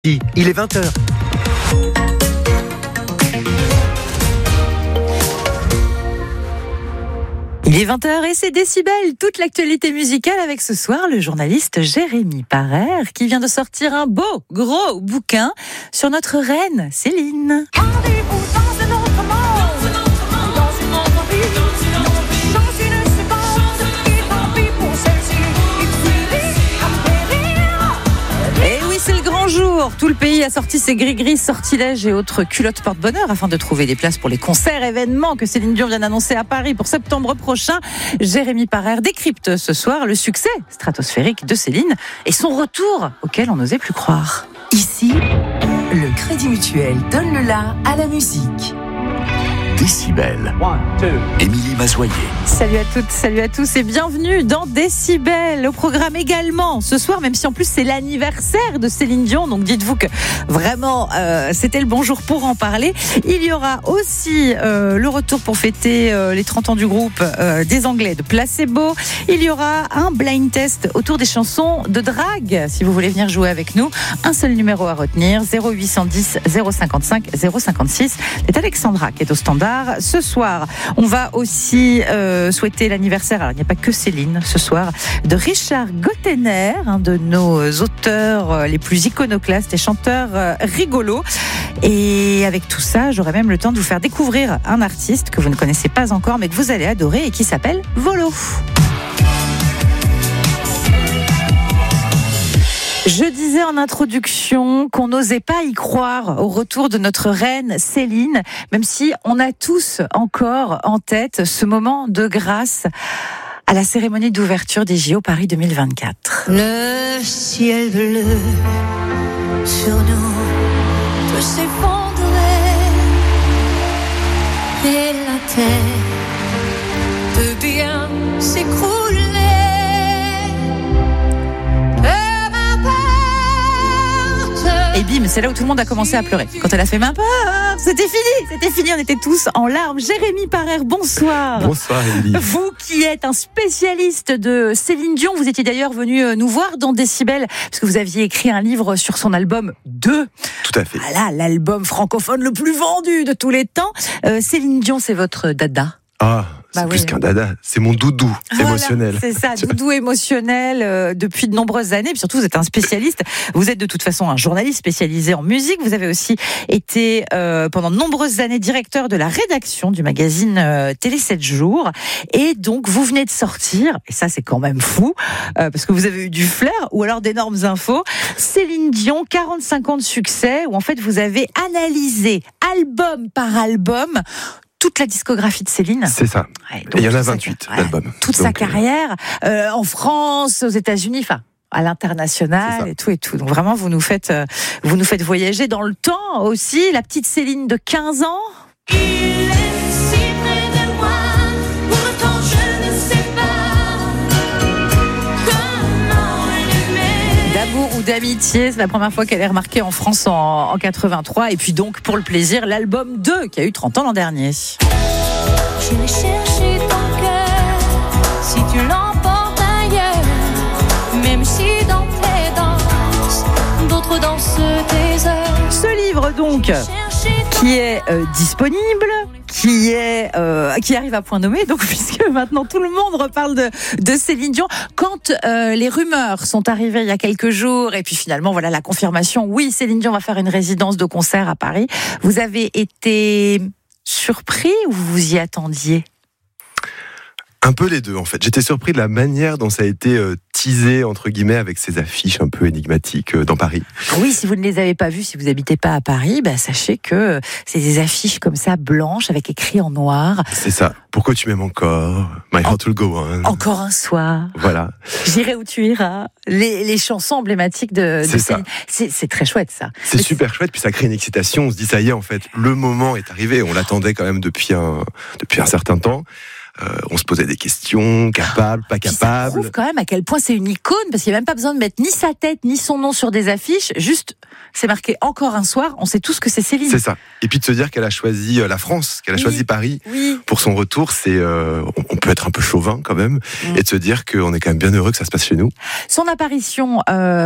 Il est 20h. Il est 20h et c'est Décibel, toute l'actualité musicale avec ce soir le journaliste Jérémy Parer qui vient de sortir un beau, gros bouquin sur notre reine Céline. Rendez-vous dans un autre monde, dans une autre vie, dans une seconde, et tant pis pour celle-ci, il suffit à périr. Et oui, c'est le grand jour. Tout le pays a sorti ses gris-gris, sortilèges et autres culottes porte-bonheur afin de trouver des places pour les concerts, événements que Céline Dion vient d'annoncer à Paris pour septembre prochain. Jérémy Parer décrypte ce soir le succès stratosphérique de Céline et son retour auquel on n'osait plus croire. Ici, le Crédit Mutuel donne le la à la musique. Décibel. Émilie Mazoyer. Salut à toutes, salut à tous et bienvenue dans Décibel. Au programme également ce soir, même si en plus c'est l'anniversaire de Céline Dion, donc dites-vous que vraiment c'était le bon jour pour en parler. Il y aura aussi le retour pour fêter les 30 ans du groupe des Anglais de Placebo. Il y aura un blind test autour des chansons de drague. Si vous voulez venir jouer avec nous, un seul numéro à retenir, 0810 055 056. C'est Alexandra qui est au standard. Ce soir, on va aussi souhaiter l'anniversaire, alors il n'y a pas que Céline ce soir, de Richard Gottener, un de nos auteurs les plus iconoclastes et chanteurs rigolos. Et avec tout ça, j'aurai même le temps de vous faire découvrir un artiste que vous ne connaissez pas encore, mais que vous allez adorer et qui s'appelle Volo. Je disais en introduction qu'on n'osait pas y croire au retour de notre reine Céline, même si on a tous encore en tête ce moment de grâce à la cérémonie d'ouverture des JO Paris 2024. Le ciel bleu sur nous peut s'effondrer et la terre peut bien s'écrouler. Et bim, c'est là où tout le monde a commencé à pleurer. Quand elle a fait ma peur, c'était fini, on était tous en larmes. Jérémy Parer, bonsoir. Bonsoir Émilie. Vous qui êtes un spécialiste de Céline Dion, vous étiez d'ailleurs venu nous voir dans Décibel, parce que vous aviez écrit un livre sur son album 2. Tout à fait. Voilà, l'album francophone le plus vendu de tous les temps. Céline Dion, c'est votre dada. Ah, c'est plus qu'un dada, c'est mon doudou émotionnel. C'est ça, doudou émotionnel depuis de nombreuses années. Puis surtout, vous êtes un spécialiste. Vous êtes de toute façon un journaliste spécialisé en musique. Vous avez aussi été pendant de nombreuses années directeur de la rédaction du magazine Télé 7 jours. Et donc, vous venez de sortir, et ça c'est quand même fou, parce que vous avez eu du flair ou alors d'énormes infos. Céline Dion, 45 ans de succès, où en fait vous avez analysé album par album toute la discographie de Céline. C'est ça. Ouais, et il y en a 28 d'albums. Toute sa carrière, en France, aux États-Unis, enfin à l'international et tout. Donc vraiment, vous nous faites voyager dans le temps aussi. La petite Céline de 15 ans. Il est si près de moi, pourtant je ne sais pas comment l'aimer. D'amour ou d'amitié, c'est la première fois qu'elle est remarquée en France en 83. Et puis donc, pour le plaisir, l'album 2 qui a eu 30 ans l'an dernier. J'irai chercher ton cœur si tu l'emportes ailleurs, même si dans tes danses, d'autres dansent tes heures. Ce livre donc, qui est disponible, qui arrive à point nommé, donc puisque maintenant tout le monde reparle de Céline Dion. Quand les rumeurs sont arrivées il y a quelques jours, et puis finalement voilà la confirmation, oui, Céline Dion va faire une résidence de concert à Paris, vous avez été surpris ou vous vous y attendiez ? Un peu les deux en fait. J'étais surpris de la manière dont ça a été teasé entre guillemets avec ces affiches un peu énigmatiques dans Paris. Oui, si vous ne les avez pas vues, si vous n'habitez pas à Paris, sachez que c'est des affiches comme ça blanches avec écrit en noir. C'est ça. Pourquoi tu m'aimes encore? My heart will go on. Encore un soir. Voilà. J'irai où tu iras. Les chansons emblématiques de Céline. C'est très chouette ça. C'est super chouette, puis ça crée une excitation. On se dit ça y est en fait, le moment est arrivé. On l'attendait quand même depuis un certain temps. On se posait des questions, capable, pas Puis ça capable. prouve quand même à quel point c'est une icône, parce qu'il n'y a même pas besoin de mettre ni sa tête, ni son nom sur des affiches. Juste, c'est marqué encore un soir, on sait tous que c'est Céline. C'est ça. Et puis de se dire qu'elle a choisi la France, qu'elle a choisi Paris pour son retour, c'est on peut être un peu chauvin quand même, et de se dire qu'on est quand même bien heureux que ça se passe chez nous. Son apparition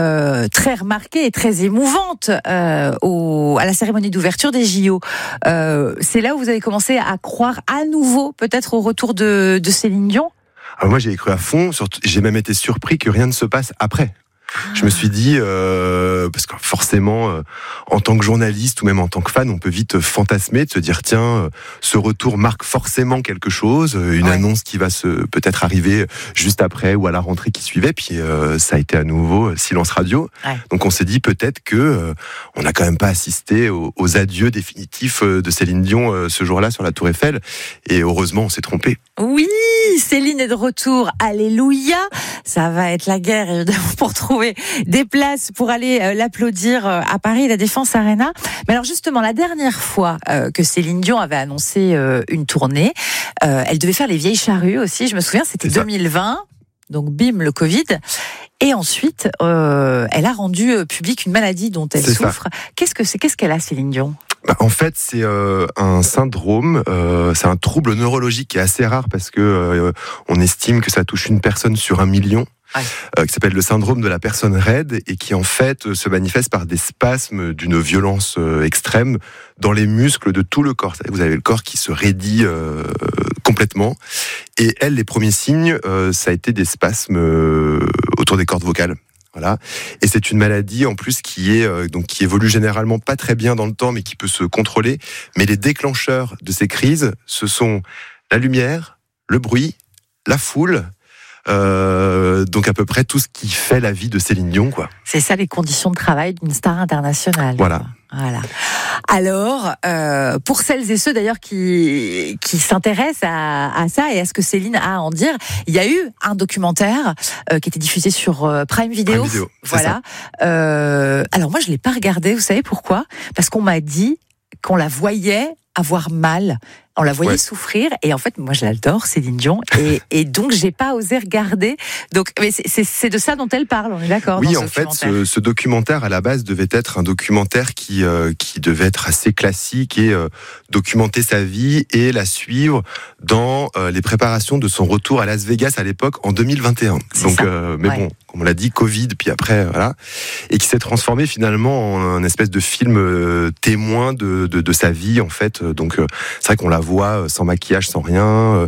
très remarquée et très émouvante à la cérémonie d'ouverture des JO, c'est là où vous avez commencé à croire à nouveau peut-être au retour de Céline Dion. Alors moi j'ai cru à fond, surtout, j'ai même été surpris que rien ne se passe après. Je me suis dit, parce que forcément, en tant que journaliste ou même en tant que fan, on peut vite fantasmer, de se dire, tiens, ce retour marque forcément quelque chose, une annonce qui va peut-être arriver juste après ou à la rentrée qui suivait, puis ça a été à nouveau silence radio. Ouais. Donc on s'est dit peut-être que on n'a quand même pas assisté aux adieux définitifs de Céline Dion ce jour-là sur la Tour Eiffel, et heureusement on s'est trompé. Oui, Céline est de retour, alléluia. Ça va être la guerre évidemment pour trouver des places pour aller l'applaudir à Paris, la Défense Arena. Mais alors justement, la dernière fois que Céline Dion avait annoncé une tournée, elle devait faire les Vieilles Charrues aussi, je me souviens, c'était 2020, donc bim, le Covid. Et ensuite, elle a rendu public une maladie dont elle souffre. Qu'est-ce qu'elle a, Céline Dion ? En fait, c'est un syndrome, c'est un trouble neurologique qui est assez rare parce que on estime que ça touche une personne sur 1 million. Qui s'appelle le syndrome de la personne raide et qui en fait se manifeste par des spasmes d'une violence extrême dans les muscles de tout le corps. Vous avez le corps qui se raidit complètement, et elle, les premiers signes, ça a été des spasmes autour des cordes vocales. Voilà. Et c'est une maladie en plus qui évolue généralement pas très bien dans le temps, mais qui peut se contrôler. Mais les déclencheurs de ces crises, ce sont la lumière, le bruit, la foule. Donc à peu près tout ce qui fait la vie de Céline Dion, quoi. C'est ça les conditions de travail d'une star internationale. Voilà. Alors, pour celles et ceux d'ailleurs qui s'intéressent à ça et à ce que Céline a à en dire, il y a eu un documentaire qui était diffusé sur Prime Video. Voilà. Alors moi je l'ai pas regardé. Vous savez pourquoi ? Parce qu'on m'a dit qu'on la voyait avoir mal. On la voyait souffrir, et en fait, moi, je l'adore, Céline Dion, et donc j'ai pas osé regarder. Donc, mais c'est de ça dont elle parle, on est d'accord ? Oui, en fait, ce documentaire à la base devait être un documentaire qui devait être assez classique et documenter sa vie et la suivre dans les préparations de son retour à Las Vegas à l'époque en 2021. Donc, bon, comme on l'a dit, Covid, puis après, voilà, et qui s'est transformé finalement en un espèce de film témoin de sa vie, en fait. Donc, c'est vrai qu'on la voix sans maquillage, sans rien,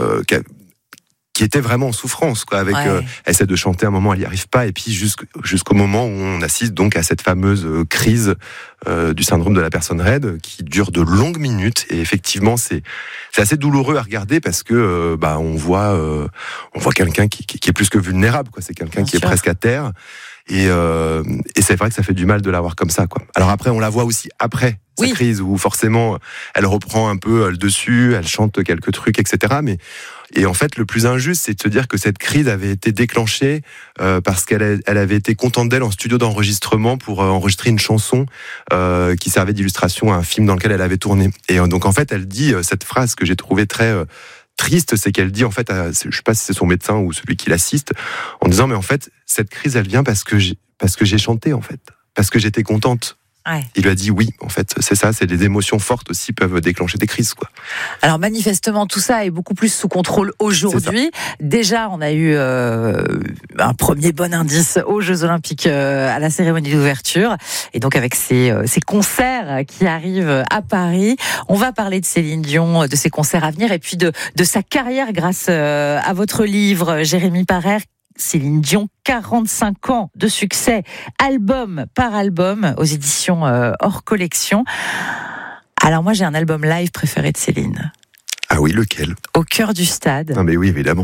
qui était vraiment en souffrance, quoi. Avec, elle essaie de chanter, à un moment elle n'y arrive pas, et puis jusqu'au moment où on assiste donc à cette fameuse crise du syndrome de la personne raide, qui dure de longues minutes, et effectivement c'est assez douloureux à regarder parce que on voit quelqu'un qui est plus que vulnérable, quoi. C'est quelqu'un qui est presque à terre. Et c'est vrai que ça fait du mal de la voir comme ça, quoi. Alors après, on la voit aussi après sa crise, où forcément, elle reprend un peu le dessus, elle chante quelques trucs, etc. Et en fait, le plus injuste, c'est de se dire que cette crise avait été déclenchée parce qu'elle avait été contente d'elle en studio d'enregistrement pour enregistrer une chanson qui servait d'illustration à un film dans lequel elle avait tourné. Et donc, en fait, elle dit cette phrase que j'ai trouvée très triste, c'est qu'elle dit en fait, je sais pas si c'est son médecin ou celui qui l'assiste, en disant mais en fait cette crise elle vient parce que j'ai chanté, en fait, parce que j'étais contente. Il lui a dit oui, en fait, c'est ça, c'est des émotions fortes aussi peuvent déclencher des crises, quoi. Alors manifestement tout ça est beaucoup plus sous contrôle aujourd'hui. Déjà on a eu un premier bon indice aux Jeux Olympiques à la cérémonie d'ouverture, et donc avec ces concerts qui arrivent à Paris, on va parler de Céline Dion, de ses concerts à venir, et puis de sa carrière grâce à votre livre, Jérémy Parer. Céline Dion, 45 ans de succès, album par album, aux éditions hors collection. Alors moi, j'ai un album live préféré de Céline. Ah oui, lequel ? Au cœur du stade. Ah mais oui, évidemment.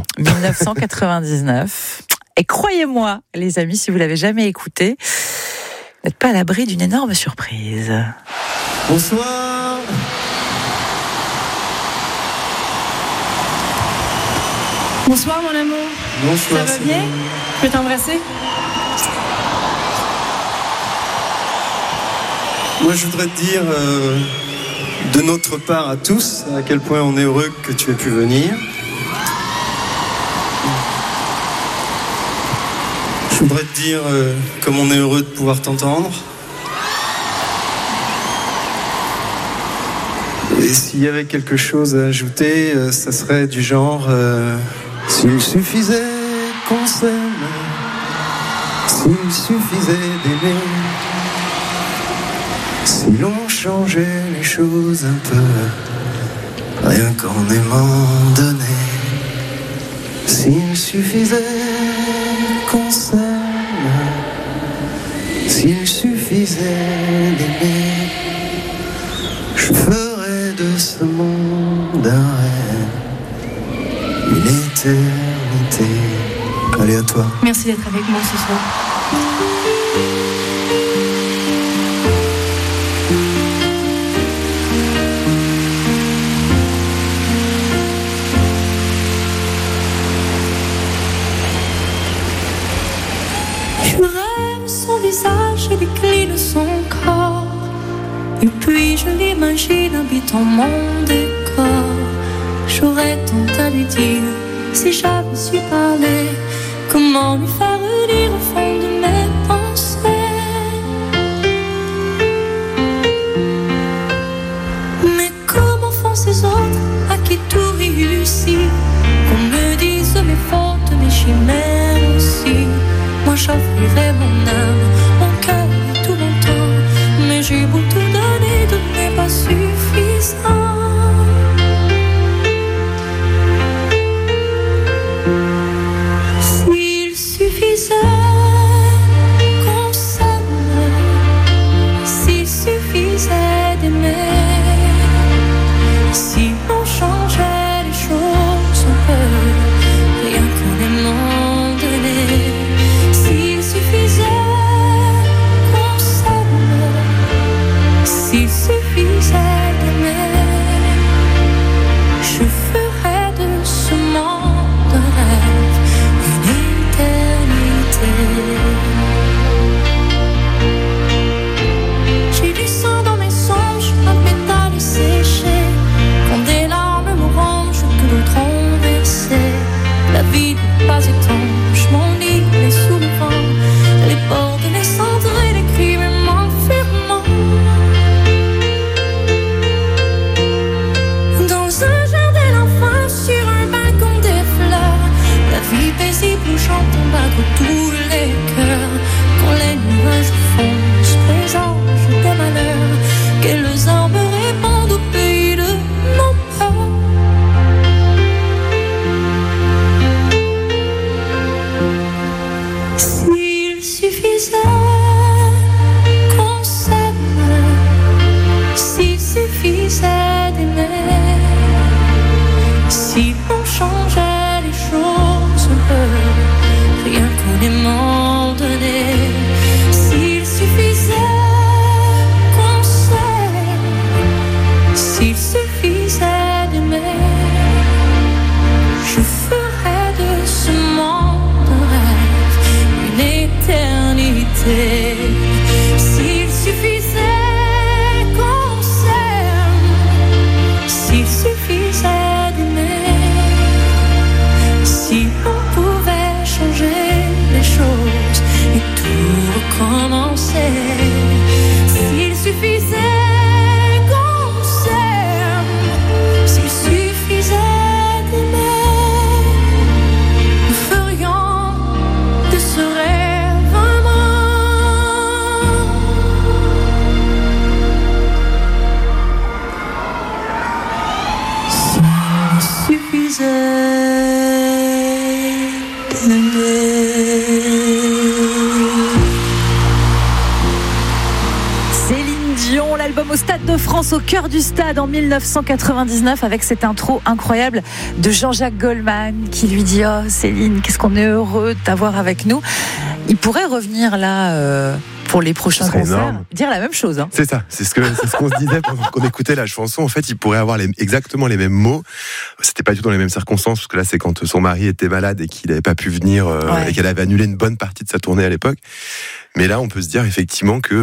1999. Et croyez-moi, les amis, si vous l'avez jamais écouté, vous n'êtes pas à l'abri d'une énorme surprise. Bonsoir. Bonsoir mon amour. Bonsoir. Ça va bien ? Je peux t'embrasser ? Moi je voudrais te dire de notre part à tous à quel point on est heureux que tu aies pu venir. Je voudrais te dire comme on est heureux de pouvoir t'entendre. Et s'il y avait quelque chose à ajouter, ça serait du genre s'il suffisait qu'on s'aime, s'il suffisait d'aimer, si l'on changeait les choses un peu, rien qu'en aimant donner. S'il suffisait qu'on s'aime, s'il suffisait d'aimer, je ferais de ce monde un rêve, une éternité. Allez, à toi. Merci d'être avec moi ce soir. Je rêve son visage et décline son corps. Et puis je l'imagine habitant mon décor. J'aurais tant à lui dire si j'avais su parler. Comment lui faire dire au fond de mes pensées. Mais comment font ces autres à qui tout réussit? Qu'on me dise mes fautes, mes chimères aussi. Moi j'offrirais mon âme, mon cœur et tout mon temps. Mais j'ai beau tout donner, tout n'est pas suffisant. S'il suffisait qu'on s'aime, s'il suffisait d'aimer, si l'on changeait les choses un peu, rien qu'en aimant donner. S'il suffisait qu'on s'aime, s'il suffisait d'aimer, je ferais de ce monde un rêve, une éternité. J'ai du sang dans mes songes, un pétale séché, quand des larmes m'orangent que d'autres ont versé. La vie n'est pas étanche, mon lit est sous le vent, les portes, les cendres et les cris m'enferment. Dans un jardin d'enfants, sur un balcon des fleurs, la vie paisible où j'entends battre tous les cœurs. Quand les nuages foncent, présagent des malheurs, quelles armes répandent au pays de nos peurs. S'il suffisait qu'on s'aime, s'il suffisait d'aimer, si l'on changeait les choses un peu, rien qu'en aimant donner. S'il suffisait qu'on s'aime, s'il suffisait d'aimer, je ferais de ce monde un rêve, une éternité. S'il suffisait qu'on s'aime, s'il suffisait d'aimer, si on pouvait changer les choses et tout recommencer. S'il suffisait qu'on s'aime, s'il suffisait d'aimer, nous ferions de ce rêve un monde. S'il suffisait d'aimer. Céline Dion, l'album au Stade de France, au cœur du stade en 1999, avec cette intro incroyable de Jean-Jacques Goldman qui lui dit « Oh Céline, qu'est-ce qu'on est heureux de t'avoir avec nous ». Il pourrait revenir là pour les prochains Ce serait concerts, énorme. dire la même chose. Hein. C'est ça, c'est ce qu'on se disait pendant qu'on écoutait la chanson. En fait, il pourrait avoir exactement les mêmes mots. C'était pas du tout dans les mêmes circonstances, parce que là, c'est quand son mari était malade et qu'il n'avait pas pu venir, et qu'elle avait annulé une bonne partie de sa tournée à l'époque. Mais là, on peut se dire effectivement que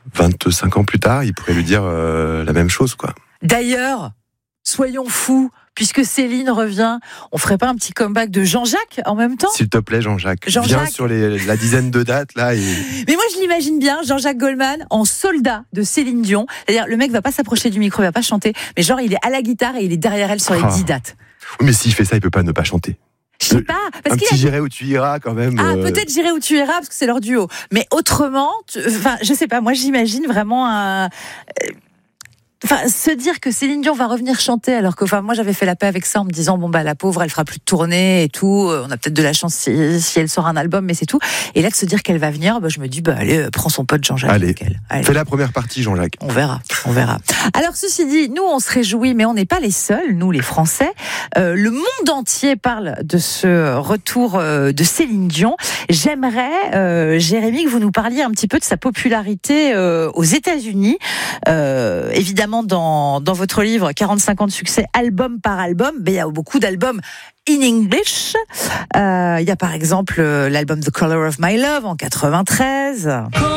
25 ans plus tard, il pourrait lui dire la même chose, quoi. D'ailleurs, soyons fous, puisque Céline revient, on ferait pas un petit comeback de Jean-Jacques en même temps? S'il te plaît, Jean-Jacques. Viens sur la dizaine de dates, là. Mais moi, je l'imagine bien, Jean-Jacques Goldman en soldat de Céline Dion. C'est-à-dire, le mec va pas s'approcher du micro, il va pas chanter, mais genre, il est à la guitare et il est derrière elle sur les 10 dates. Oui, mais s'il fait ça, il peut pas ne pas chanter. Je sais pas. Parce un petit J'irai où tu iras, quand même. Peut-être J'irai où tu iras, parce que c'est leur duo. Mais autrement, je sais pas, moi, j'imagine vraiment un... se dire que Céline Dion va revenir chanter, alors que moi j'avais fait la paix avec ça en me disant la pauvre elle fera plus de tournée et tout, on a peut-être de la chance si elle sort un album, mais c'est tout. Et là de se dire qu'elle va venir, je me dis allez, prends son pote Jean-Jacques. Allez. Fais la première partie Jean-Jacques. On verra. Alors ceci dit, nous on se réjouit, mais on n'est pas les seuls, nous les Français. Le monde entier parle de ce retour de Céline Dion. J'aimerais, Jérémy, que vous nous parliez un petit peu de sa popularité aux États-Unis. Évidemment, dans votre livre 45 ans de succès, album par album, il y a beaucoup d'albums in English. Il y a par exemple l'album The Color of My Love en 93.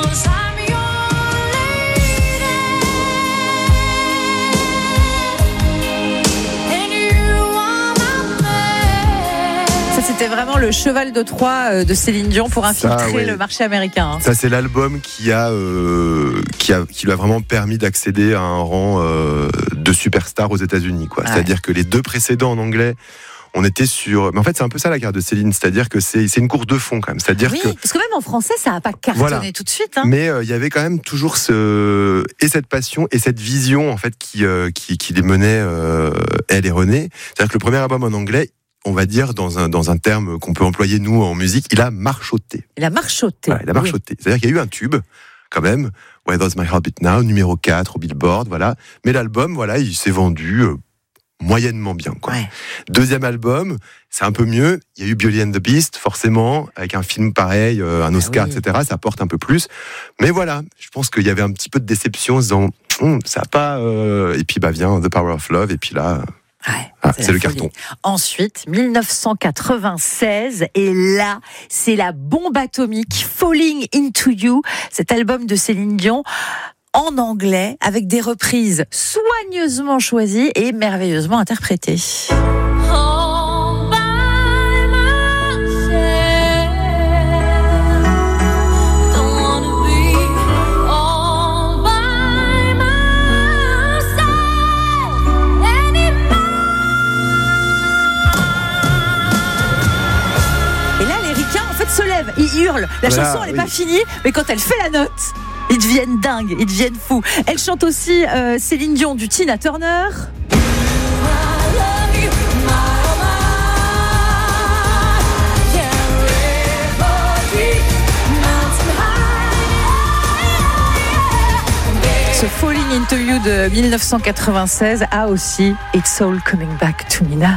C'était vraiment le cheval de Troie de Céline Dion pour infiltrer le marché américain. Ça, c'est l'album qui lui a vraiment permis d'accéder à un rang de superstar aux États-Unis, quoi. Ouais. C'est-à-dire que les deux précédents en anglais, on était sur... Mais en fait, c'est un peu ça la carte de Céline, c'est-à-dire que c'est une course de fond quand même. C'est-à-dire parce que même en français, ça n'a pas cartonné tout de suite. Mais il y avait quand même toujours cette passion et cette vision en fait qui les menait, elle et René. C'est-à-dire que le premier album en anglais, on va dire dans un terme qu'on peut employer nous en musique, il a marchoté. Voilà, C'est-à-dire qu'il y a eu un tube quand même, Where Does My Heart Beat Now, numéro 4 au Billboard, voilà. Mais l'album, il s'est vendu moyennement bien, quoi. Ouais. Deuxième album, c'est un peu mieux. Il y a eu Beauty and the Beast, forcément, avec un film pareil, un Oscar, etc. Ça porte un peu plus. Mais voilà, je pense qu'il y avait un petit peu de déception en se disant, ça n'a pas... Et puis vient The Power of Love, et puis là... c'est le carton. Ensuite, 1996, et là, c'est la bombe atomique, Falling Into You, cet album de Céline Dion, en anglais, avec des reprises soigneusement choisies et merveilleusement interprétées. Se lève, il hurle. La chanson elle n'est pas finie, mais quand elle fait la note, ils deviennent dingues, ils deviennent fous. Elle chante aussi Céline Dion du Tina Turner. Ce Falling Into You de 1996 a aussi It's All Coming Back to Me Now.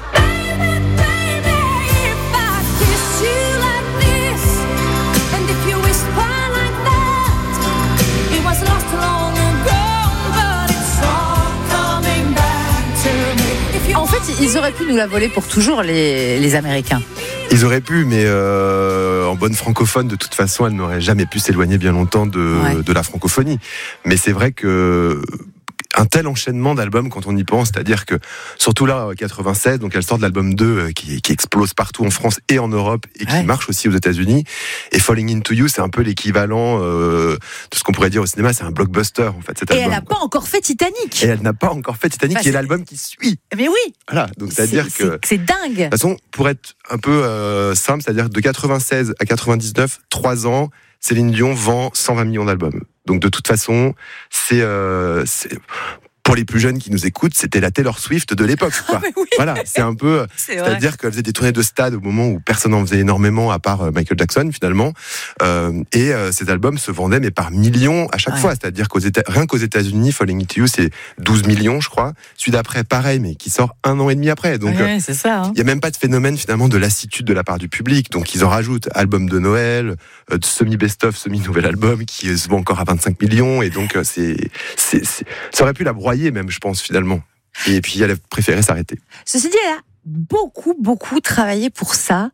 Ils auraient pu nous la voler pour toujours, les Américains. Ils auraient pu, mais en bonne francophone, de toute façon, elle n'aurait jamais pu s'éloigner bien longtemps de la francophonie. Mais c'est vrai que un tel enchaînement d'albums quand on y pense, c'est-à-dire que surtout là, 96, donc elle sort de l'album 2 qui explose partout en France et en Europe et qui marche aussi aux États-Unis. Et Falling Into You, c'est un peu l'équivalent de ce qu'on pourrait dire au cinéma, c'est un blockbuster en fait. Cet album, elle n'a pas encore fait Titanic. Qui est l'album qui suit. Mais oui. Voilà, donc c'est-à-dire que c'est dingue. De toute façon, pour être un peu simple, c'est-à-dire de 96 à 99, 3 ans. Céline Dion vend 120 millions d'albums. Donc de toute façon, c'est pour les plus jeunes qui nous écoutent, c'était la Taylor Swift de l'époque, quoi. Oui. Voilà, c'est un peu, c'est-à-dire qu'elle faisait des tournées de stade au moment où personne n'en faisait énormément à part Michael Jackson finalement. Et ces albums se vendaient mais par millions à chaque fois. C'est-à-dire rien qu'aux États-Unis, Falling Into You, c'est 12 millions, je crois. Celui d'après, pareil, mais qui sort 1 an et demi après. Donc, c'est ça. Il y a même pas de phénomène finalement de lassitude de la part du public. Donc ils en rajoutent album de Noël, semi-best-of, semi-nouvel album qui se vend encore à 25 millions. Et donc ça aurait pu la broyer même, je pense finalement. Et puis elle a préféré s'arrêter. Ceci dit, elle a beaucoup travaillé pour ça,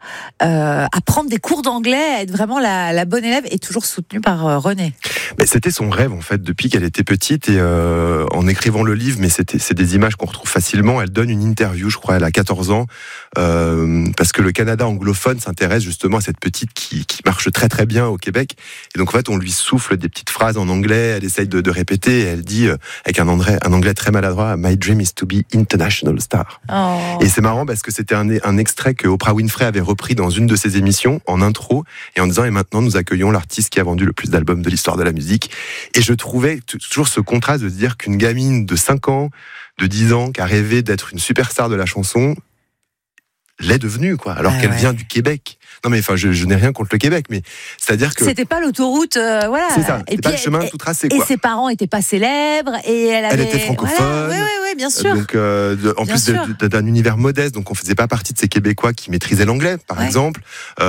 à prendre des cours d'anglais, à être vraiment la bonne élève, et toujours soutenue par René. Mais c'était son rêve en fait depuis qu'elle était petite, et en écrivant le livre, mais c'est des images qu'on retrouve facilement. Elle donne une interview, je crois, elle a 14 ans, parce que le Canada anglophone s'intéresse justement à cette petite qui marche très très bien au Québec, et donc en fait on lui souffle des petites phrases en anglais, elle essaye de répéter, et elle dit avec un anglais très maladroit, My dream is to be international star. Oh. Et c'est marrant parce que c'était un extrait que Oprah Winfrey avait repris dans une de ses émissions en intro, et en disant, et maintenant nous accueillons l'artiste qui a vendu le plus d'albums de l'histoire de la musique. Et je trouvais toujours ce contraste de se dire qu'une gamine de 5 ans, de 10 ans, qui a rêvé d'être une superstar de la chanson, l'est devenue, quoi, alors qu'elle vient du Québec. Non mais enfin, je n'ai rien contre le Québec, mais c'est-à-dire que c'était pas l'autoroute, voilà. C'est ça, c'était pas le chemin tout tracé, quoi. Et ses parents étaient pas célèbres, et elle était francophone. Voilà. Oui, bien sûr. Donc en bien plus sûr. d'un univers modeste, donc on faisait pas partie de ces Québécois qui maîtrisaient l'anglais, par exemple.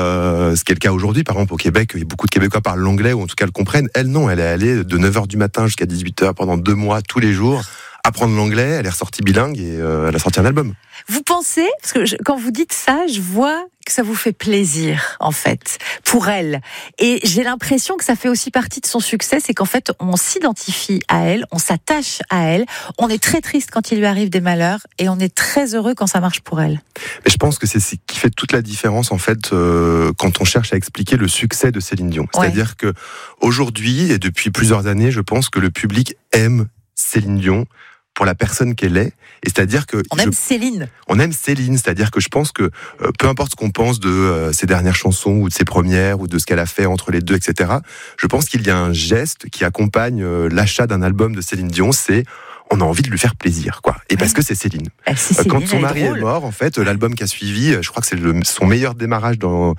Ce qui est le cas aujourd'hui, par exemple au Québec, beaucoup de Québécois parlent l'anglais, ou en tout cas le comprennent. Elle non, elle est allée de 9h du matin jusqu'à 18h pendant 2 mois tous les jours, apprendre l'anglais. Elle est ressortie bilingue, et elle a sorti un album. Vous pensez, parce que quand vous dites ça, je vois que ça vous fait plaisir, en fait, pour elle. Et j'ai l'impression que ça fait aussi partie de son succès, c'est qu'en fait, on s'identifie à elle, on s'attache à elle, on est très triste quand il lui arrive des malheurs, et on est très heureux quand ça marche pour elle. Mais je pense que c'est ce qui fait toute la différence, en fait, quand on cherche à expliquer le succès de Céline Dion. C'est-à-dire que aujourd'hui, et depuis plusieurs années, je pense que le public aime Céline Dion pour la personne qu'elle est, et c'est-à-dire que on aime Céline, c'est-à-dire que je pense que peu importe ce qu'on pense de ses dernières chansons, ou de ses premières, ou de ce qu'elle a fait entre les deux, etc., je pense qu'il y a un geste qui accompagne l'achat d'un album de Céline Dion, c'est on a envie de lui faire plaisir, quoi. Et parce que c'est Céline. Quand son mari est mort, en fait, l'album qui a suivi, je crois que c'est son meilleur démarrage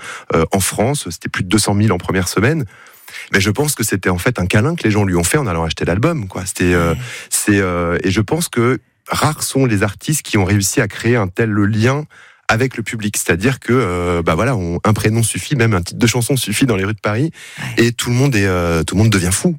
en France, c'était plus de 200 000 en première semaine. Mais je pense que c'était en fait un câlin que les gens lui ont fait en allant acheter l'album, quoi. Et je pense que rares sont les artistes qui ont réussi à créer un tel lien avec le public. C'est-à-dire que, un prénom suffit, même un titre de chanson suffit dans les rues de Paris, et tout le monde devient fou.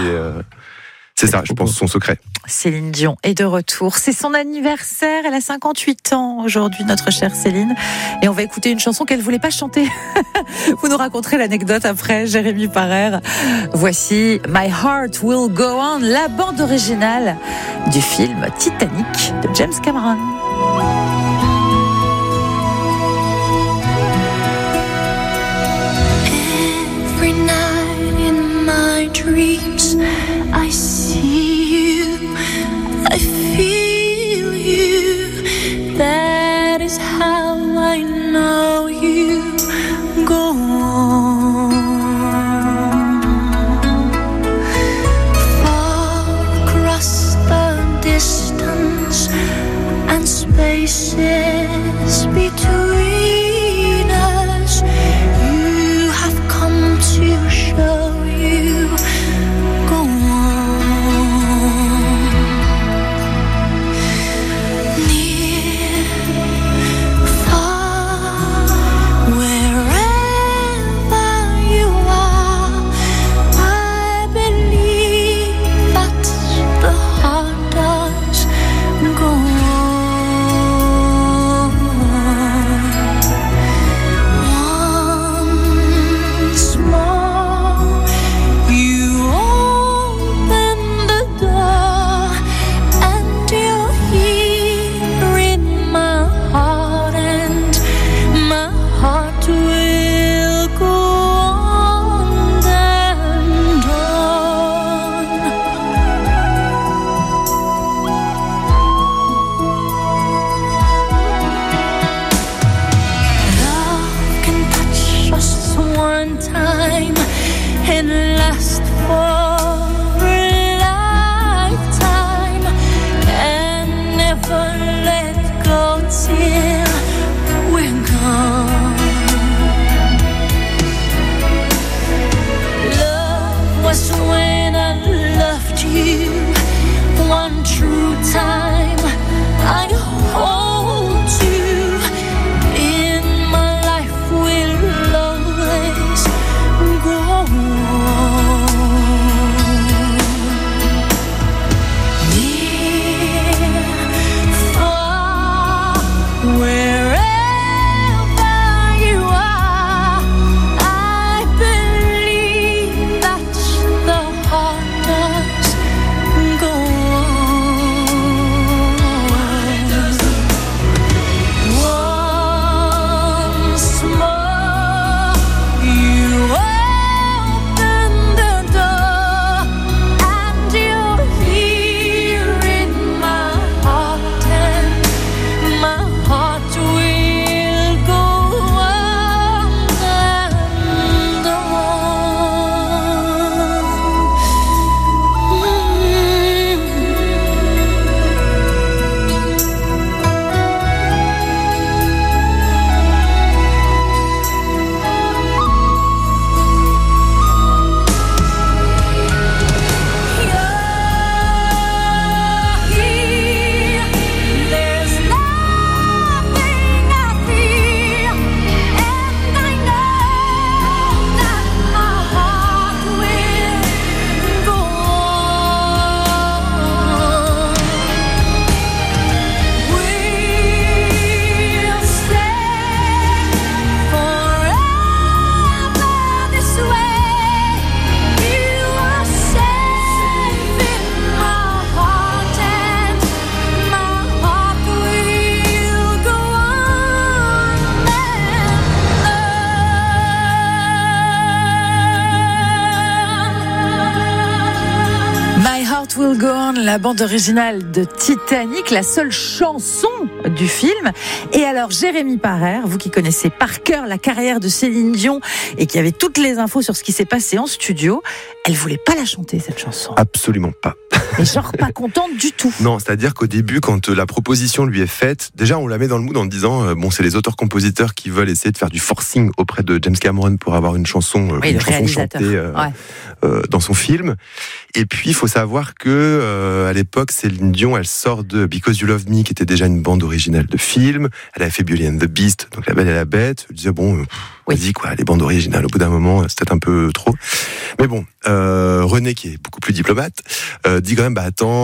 C'est ça, je pense, son secret. Céline Dion est de retour. C'est son anniversaire. Elle a 58 ans aujourd'hui, notre chère Céline. Et on va écouter une chanson qu'elle voulait pas chanter. Vous nous raconterez l'anecdote après, Jérémy Parrer. Voici My Heart Will Go On, la bande originale du film Titanic de James Cameron. Every night in my dreams I see you, I feel you. That is how I know you. Go on. Far across the distance and spaces between us, you have come to show you. Go on. Heart Will Go On, la bande originale de Titanic, la seule chanson du film. Et alors, Jérémy Parer, vous qui connaissez par cœur la carrière de Céline Dion et qui avez toutes les infos sur ce qui s'est passé en studio, elle voulait pas la chanter, cette chanson. Absolument pas. Et genre pas contente du tout. Non, c'est-à-dire qu'au début, quand la proposition lui est faite, déjà on la met dans le mood en disant bon, c'est les auteurs-compositeurs qui veulent essayer de faire du forcing auprès de James Cameron pour avoir une chanson, chantée dans son film. Et puis il faut savoir que à l'époque, Céline Dion, elle sort de Because You Love Me, qui était déjà une bande originale de film. Elle avait fait Beauty and the Beast, donc La Belle et la Bête. Elle disait bon, vas-y quoi, les bandes originales, au bout d'un moment, c'est peut-être un peu trop. Mais bon, René, qui est beaucoup plus diplomate, dit quand même,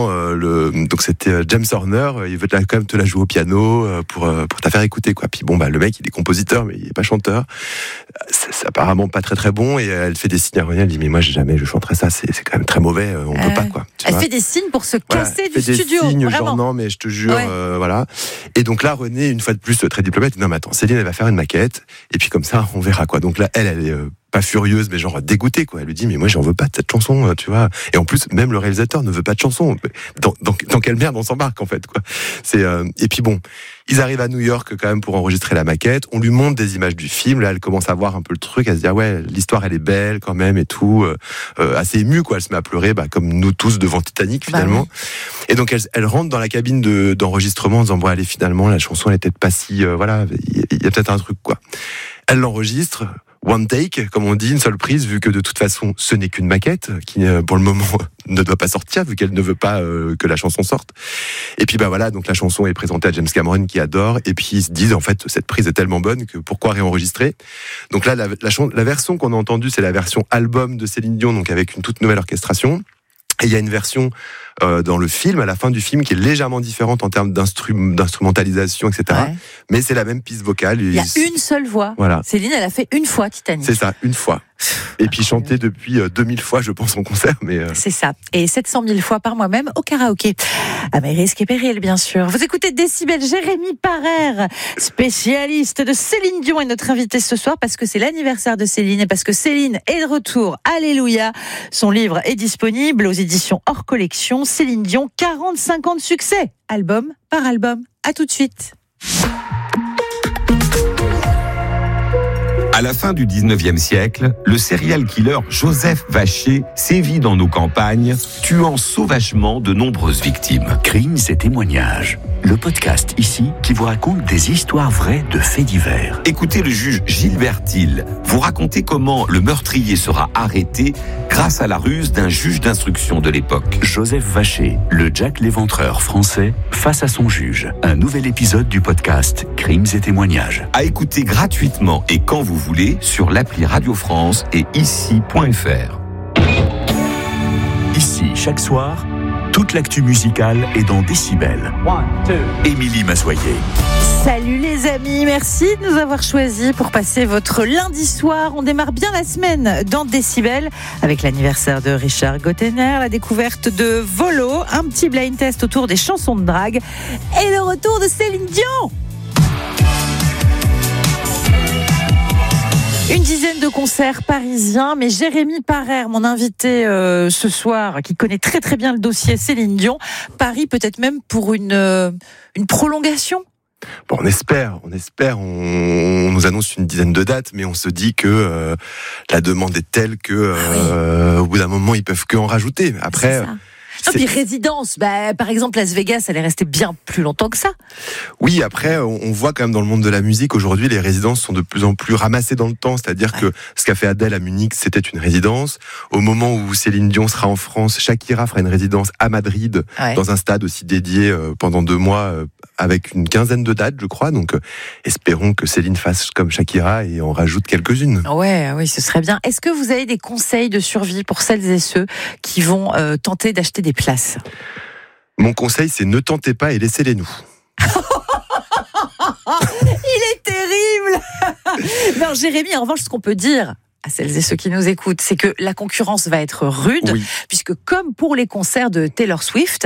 donc c'était James Horner, il veut quand même te la jouer au piano pour te faire écouter, quoi. Puis bon, le mec, il est compositeur, mais il est pas chanteur. C'est apparemment pas très très bon, et elle fait des signes à René, elle dit, mais moi, jamais je chanterai ça, c'est quand même très mauvais, on peut pas, quoi. Elle fait des signes pour se casser du studio. Des signes, vraiment. genre non, mais je te jure, voilà. Et donc là, René, une fois de plus, très diplomate, dit, non, mais attends, Céline, elle va faire une maquette, et puis comme ça, on verra, quoi. Donc là, elle est pas furieuse, mais genre dégoûtée, quoi. Elle lui dit, mais moi, j'en veux pas de cette chanson, tu vois. Et en plus, même le réalisateur ne veut pas de chanson. Dans quelle merde on s'embarque, en fait, quoi. Et puis bon, ils arrivent à New York, quand même, pour enregistrer la maquette. On lui montre des images du film. Là, elle commence à voir un peu le truc, à se dire, ouais, l'histoire, elle est belle, quand même, et tout. Assez émue, quoi. Elle se met à pleurer, comme nous tous devant Titanic, finalement. Et donc, elle rentre dans la cabine d'enregistrement en disant, bon, allez, finalement, la chanson, elle est peut-être pas si, voilà, il y a peut-être un truc, quoi. Elle l'enregistre. One take, comme on dit, une seule prise, vu que de toute façon, ce n'est qu'une maquette qui, pour le moment, ne doit pas sortir, vu qu'elle ne veut pas que la chanson sorte. Et puis voilà, donc la chanson est présentée à James Cameron, qui adore, et puis ils se disent, en fait, cette prise est tellement bonne que pourquoi réenregistrer. Donc là, la version qu'on a entendue, c'est la version album de Céline Dion, donc avec une toute nouvelle orchestration. Et il y a une version dans le film, à la fin du film, qui est légèrement différente en termes d'instrumentalisation, etc. Ouais. Mais c'est la même piste vocale. Il y a une seule voix. Voilà. Céline, elle a fait une fois Titanic. C'est ça, une fois. Et puis chanté depuis 2000 fois, je pense, en concert. Mais C'est ça. Et 700 000 fois par moi-même au karaoké. À mes risques et périls, bien sûr. Vous écoutez Décibel, Jérémy Parer, spécialiste de Céline Dion, est notre invité ce soir parce que c'est l'anniversaire de Céline et parce que Céline est de retour. Alléluia. Son livre est disponible aux éditions hors collection. Céline Dion, 45 ans de succès. Album par album. À tout de suite. À la fin du 19e siècle, le serial killer Joseph Vacher sévit dans nos campagnes, tuant sauvagement de nombreuses victimes. Crimes et témoignages. Le podcast ici qui vous raconte des histoires vraies de faits divers. Écoutez le juge Gilbert Thill vous raconter comment le meurtrier sera arrêté grâce à la ruse d'un juge d'instruction de l'époque. Joseph Vacher, le Jack l'Éventreur français, face à son juge. Un nouvel épisode du podcast Crimes et témoignages. À écouter gratuitement et quand vous voulez sur l'appli Radio France et ici.fr. Ici, chaque soir, toute l'actu musicale est dans Décibel. Émilie Mazoyer. Salut les amis, merci de nous avoir choisis pour passer votre lundi soir. On démarre bien la semaine dans Décibel avec l'anniversaire de Richard Gottener, la découverte de Volo, un petit blind test autour des chansons de drague et le retour de Céline Dion. Une dizaine de concerts parisiens, mais Jérémy Parer, mon invité ce soir, qui connaît très très bien le dossier Céline Dion, Paris peut-être même pour une prolongation. Bon, on espère. On nous annonce une dizaine de dates, mais on se dit que la demande est telle que au bout d'un moment, ils peuvent que en rajouter. Après. Non, puis résidence, par exemple Las Vegas, elle est restée bien plus longtemps que ça. Oui, après, on voit quand même dans le monde de la musique, aujourd'hui, les résidences sont de plus en plus ramassées dans le temps, c'est-à-dire que ce qu'a fait Adèle à Munich, c'était une résidence. Au moment où Céline Dion sera en France, Shakira fera une résidence à Madrid, dans un stade aussi dédié pendant 2 mois, avec une quinzaine de dates, je crois. Donc, espérons que Céline fasse comme Shakira et en rajoute quelques-unes. Oui, ce serait bien. Est-ce que vous avez des conseils de survie pour celles et ceux qui vont tenter d'acheter des places? Mon conseil, c'est ne tentez pas et laissez-les nous. Il est terrible. Non, Jérémy, en revanche, ce qu'on peut dire, à celles et ceux qui nous écoutent, c'est que la concurrence va être rude, puisque comme pour les concerts de Taylor Swift,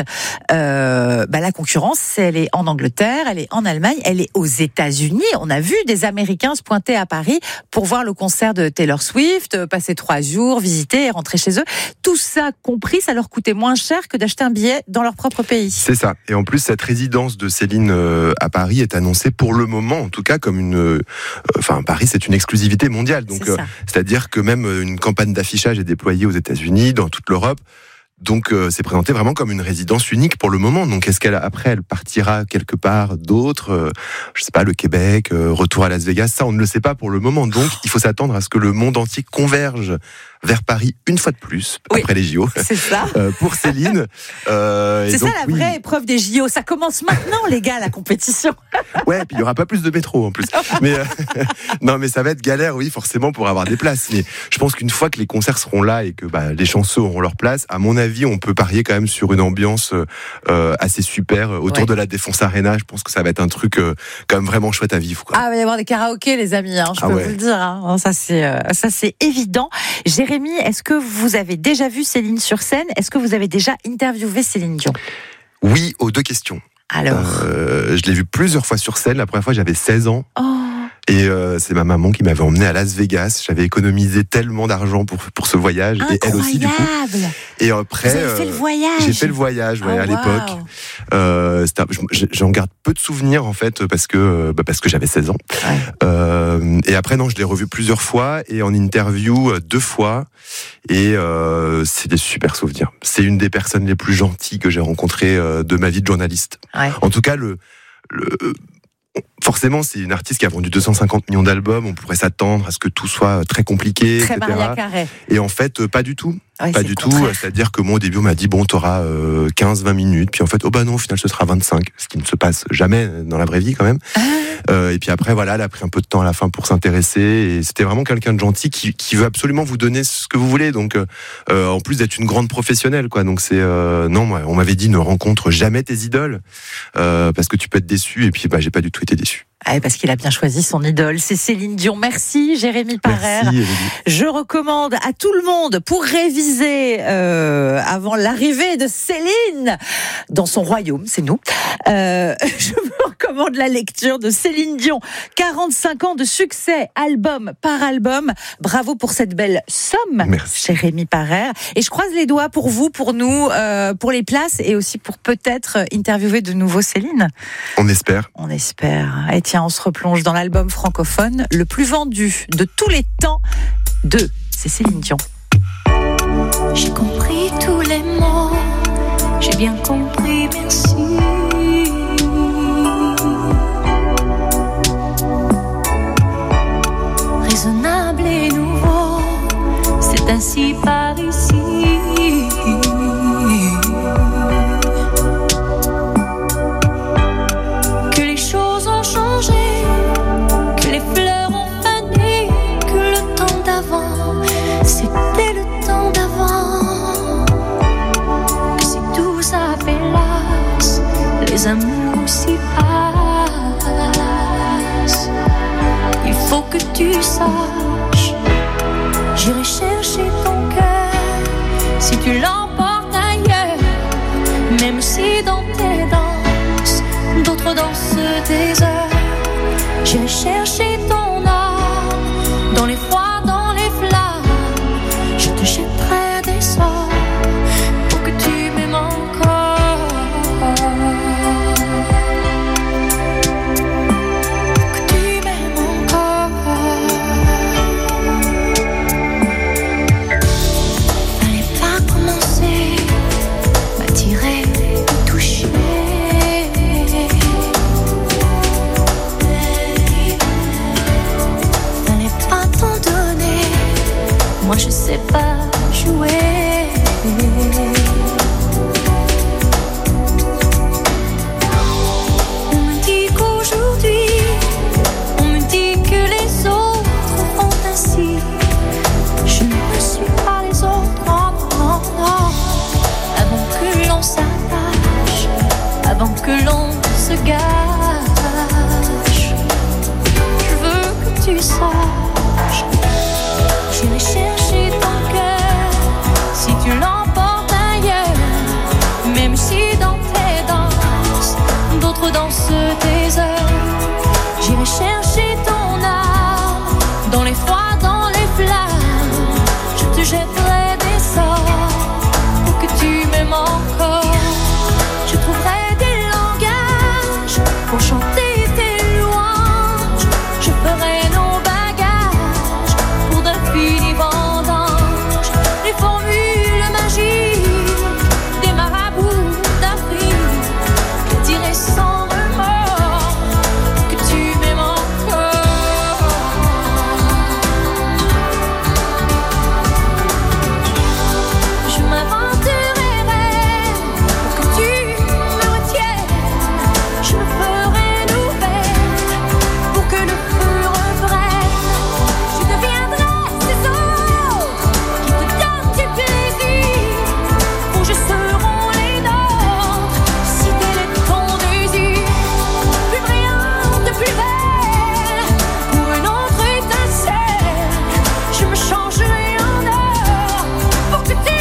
la concurrence, elle est en Angleterre, elle est en Allemagne, elle est aux États-Unis. On a vu des Américains se pointer à Paris pour voir le concert de Taylor Swift, passer 3 jours, visiter et rentrer chez eux. Tout ça compris, ça leur coûtait moins cher que d'acheter un billet dans leur propre pays. C'est ça. Et en plus, cette résidence de Céline à Paris est annoncée pour le moment, en tout cas, comme Paris, c'est une exclusivité mondiale. Donc, c'est-à-dire que même une campagne d'affichage est déployée aux États-Unis, dans toute l'Europe. Donc, c'est présenté vraiment comme une résidence unique pour le moment. Donc, est-ce qu'après, elle partira quelque part d'autre, je sais pas, le Québec, retour à Las Vegas? Ça, on ne le sait pas pour le moment. Donc, il faut s'attendre à ce que le monde entier converge vers Paris une fois de plus, après les JO. C'est ça. Pour Céline. C'est donc, ça la vraie épreuve des JO. Ça commence maintenant, les gars, la compétition. Ouais, puis il y aura pas plus de métro en plus. Mais non, mais ça va être galère, oui, forcément, pour avoir des places. Mais je pense qu'une fois que les concerts seront là et que les chanceux auront leur place, à mon avis, on peut parier quand même sur une ambiance assez super autour de la Défense Arena. Je pense que ça va être un truc quand même vraiment chouette à vivre, quoi. Ah, il va y avoir des karaokés, les amis. Je peux vous le dire. Hein. Ça c'est évident. Jérémy, est-ce que vous avez déjà vu Céline sur scène? Est-ce que vous avez déjà interviewé Céline Dion? Oui, aux 2 questions. Alors je l'ai vue plusieurs fois sur scène. La première fois, j'avais 16 ans. Oh. Et c'est ma maman qui m'avait emmené à Las Vegas. J'avais économisé tellement d'argent pour ce voyage. Incroyable. Et elle aussi, du coup. Et après, vous avez fait le voyage. J'ai fait le voyage, à l'époque. J'en garde peu de souvenirs, en fait, parce que j'avais 16 ans. Ouais. Et après, non, je l'ai revu plusieurs fois et en interview 2 fois. Et c'est des super souvenirs. C'est une des personnes les plus gentilles que j'ai rencontrées de ma vie de journaliste. Ouais. En tout cas, forcément, c'est une artiste qui a vendu 250 millions d'albums. On pourrait s'attendre à ce que tout soit très compliqué, très etc. Maria Carey. Et en fait, pas du tout. Ouais, pas du tout. C'est-à-dire que moi, au début, on m'a dit, t'auras 15-20 minutes. Puis en fait, non, au final, ce sera 25. Ce qui ne se passe jamais dans la vraie vie, quand même. Et puis après, elle a pris un peu de temps à la fin pour s'intéresser. Et c'était vraiment quelqu'un de gentil qui veut absolument vous donner ce que vous voulez. Donc, en plus d'être une grande professionnelle, quoi. Donc c'est non, moi, on m'avait dit, ne rencontre jamais tes idoles parce que tu peux être déçu. Et puis, j'ai pas du tout été déçu. Parce qu'il a bien choisi son idole, c'est Céline Dion. Merci Jérémy Parère. Merci, je recommande à tout le monde, pour réviser avant l'arrivée de Céline dans son royaume, c'est nous, je vous recommande la lecture de Céline Dion. 45 ans de succès, album par album. Bravo pour cette belle somme, Jérémy Parère. Et je croise les doigts pour vous, pour nous, pour les places et aussi pour peut-être interviewer de nouveau Céline. On espère. On espère. Et tiens, on se replonge dans l'album francophone le plus vendu de tous les temps c'est Céline Dion. J'ai compris tous les mots, j'ai bien compris, merci. Raisonnable et nouveau, c'est ainsi par ici. Que les choses ont changé, que les fleurs ont fané, que le temps d'avant, c'était le temps d'avant. Que si tout s'appelasse, les amours s'y passent. Il faut que tu saches, j'irai chercher ton cœur si tu l'emportes ailleurs. Même si dans tes danses, d'autres dansent tes heures. J'irai chercher ton âme dans les froids, dans les flammes. Je te jetterai des sorts pour que tu m'aimes encore. Pour que tu m'aimes encore. Fallait pas commencer, m'attirer, me toucher. Moi je sais pas jouer. On me dit qu'aujourd'hui, on me dit que les autres font ainsi. Je ne suis pas les autres, non, non, non. Avant que l'on s'attache, avant que l'on se gâche, je veux que tu saches. J'irai chercher ton cœur si tu l'emportes ailleurs. Même si dans tes danses, d'autres dansent tes heures. J'irai chercher ton âme dans les froids, dans les flammes. Je te jetterai des sorts pour que tu m'aimes encore. Je trouverai des langages pour chanter tes louanges. Je ferai nos bagages pour d'infinis vendanges. Les formules magiques des marabouts d'Afrique. Je dirai sans remords que tu m'aimes encore. Je m'inventerai pour que tu me retiennes. Je me ferai nouvelle pour que le feu reprenne. Je deviendrai ces autres qui te donnent du plaisir. Pour je seront les nôtres si tel est ton désir. Plus brillante, plus belle, pour une autre étincelle. Je me changerai en or pour que tu m'aimes.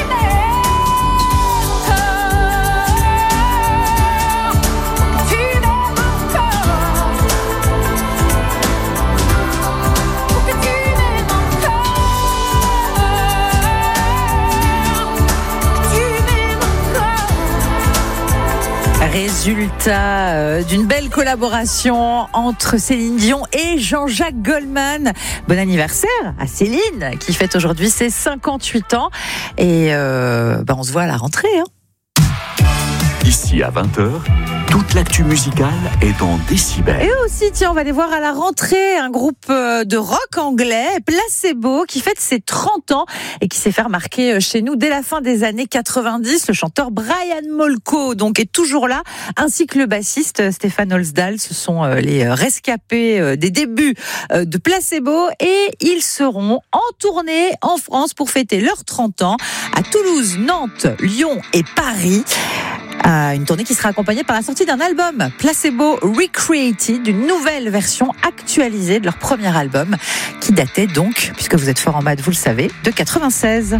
Tu m'aimes encore. Pour que tu m'aimes encore. Tu m'aimes encore. Résultat d'une belle collaboration entre Céline Dion et Jean-Jacques Goldman. Bon anniversaire à Céline qui fête aujourd'hui ses 58 ans. Et on se voit à la rentrée. Hein. Ici à 20h, toute l'actu musicale est dans Décibel. Et aussi, tiens, on va aller voir à la rentrée un groupe de rock anglais, Placebo, qui fête ses 30 ans et qui s'est fait remarquer chez nous dès la fin des années 90. Le chanteur Brian Molko donc est toujours là, ainsi que le bassiste Stefan Holsdahl. Ce sont les rescapés des débuts de Placebo et ils seront en tournée en France pour fêter leurs 30 ans à Toulouse, Nantes, Lyon et Paris. Une tournée qui sera accompagnée par la sortie d'un album, Placebo Recreated, d'une nouvelle version actualisée de leur premier album, qui datait donc, puisque vous êtes fort en maths, vous le savez, de 96.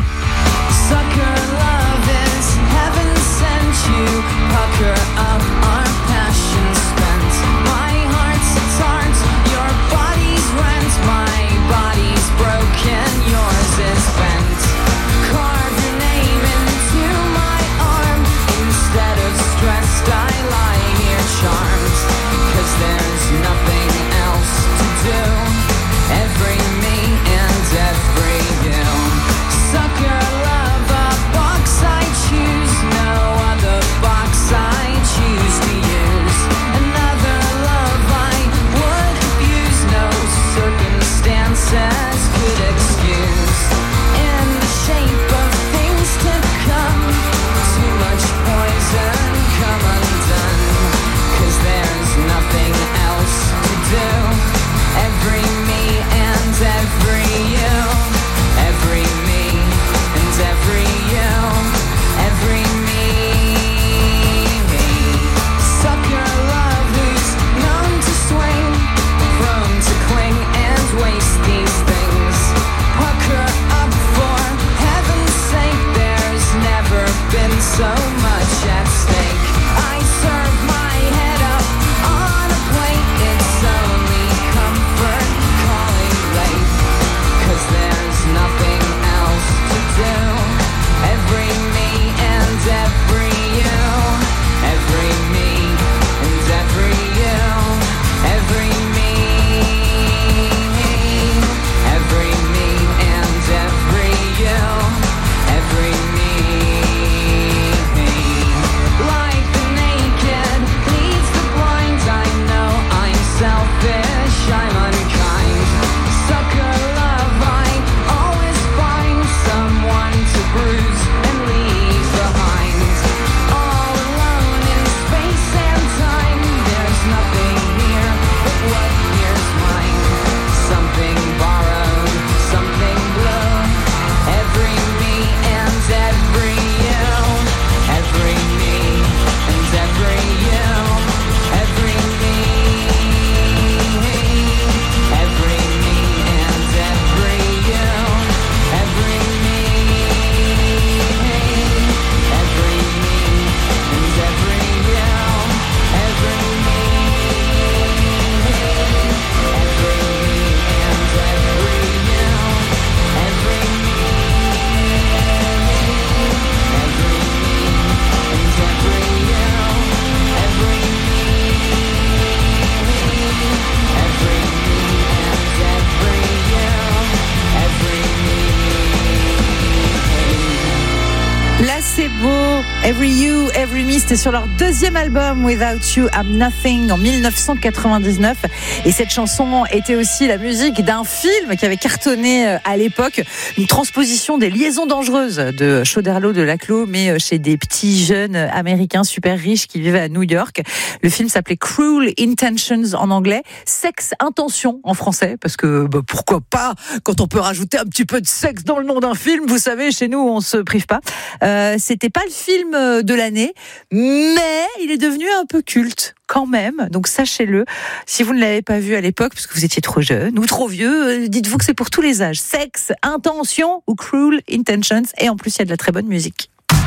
Every me and every you. Sucker lover. Every You, Every Me, c'était sur leur deuxième album Without You, I'm Nothing en 1999. Et cette chanson était aussi la musique d'un film qui avait cartonné à l'époque, une transposition des Liaisons dangereuses de Choderlos de Laclos, mais chez des petits jeunes américains super riches qui vivaient à New York. Le film s'appelait Cruel Intentions en anglais, Sexe Intention en français, parce que pourquoi pas quand on peut rajouter un petit peu de sexe dans le nom d'un film. Vous savez, chez nous on se prive pas. C'était pas le film de l'année, mais il est devenu un peu culte quand même, donc sachez-le. Si vous ne l'avez pas vu à l'époque, parce que vous étiez trop jeune ou trop vieux, dites-vous que c'est pour tous les âges. Sexe, Intention ou Cruel Intentions, et en plus il y a de la très bonne musique.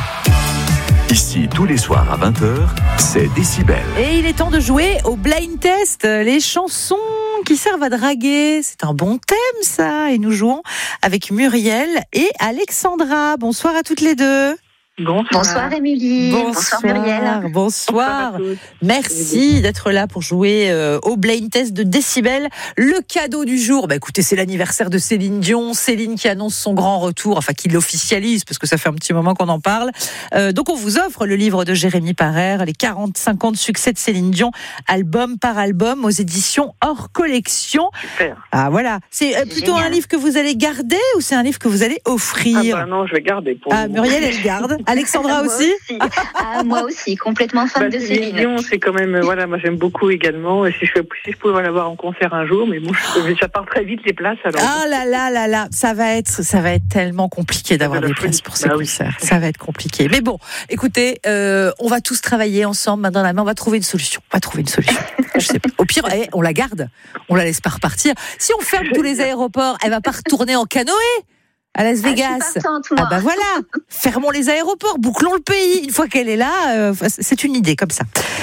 Ici, tous les soirs à 20h, c'est Décibel. Et il est temps de jouer au blind test, les chansons qui servent à draguer. C'est un bon thème ça, et nous jouons avec Muriel et Alexandra. Bonsoir à toutes les deux. Bonsoir Émilie. Bonsoir Muriel. Bonsoir. Merci d'être là pour jouer au blind test de Décibel. Le cadeau du jour, écoutez, c'est l'anniversaire de Céline Dion. Céline qui annonce son grand retour, enfin qui l'officialise parce que ça fait un petit moment qu'on en parle. Donc on vous offre le livre de Jérémy Parère, les 40-50 ans de succès de Céline Dion, album par album aux éditions hors collection. Super. Ah voilà, c'est plutôt génial. Un livre que vous allez garder ou c'est un livre que vous allez offrir? Non, je vais garder pour vous. Muriel, elle garde. Alexandra aussi, moi aussi, complètement fan de Céline Dion, c'est quand même, moi j'aime beaucoup également. Et si je pouvais la voir en concert un jour, mais bon, ça part très vite les places. Alors. Ah là, ça va être tellement compliqué d'avoir des places pour ces concerts. Ça va être compliqué. Mais bon, écoutez, on va tous travailler ensemble, main dans la main. On va trouver une solution. Je sais pas. Au pire, on la garde. On la laisse pas repartir. Si on ferme tous les aéroports, elle va pas retourner en canoë à Las Vegas. Voilà, fermons les aéroports, bouclons le pays. Une fois qu'elle est là, c'est une idée comme ça.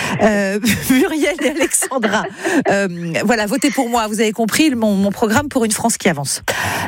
Muriel et Alexandra, voilà, votez pour moi. Vous avez compris mon programme pour une France qui avance.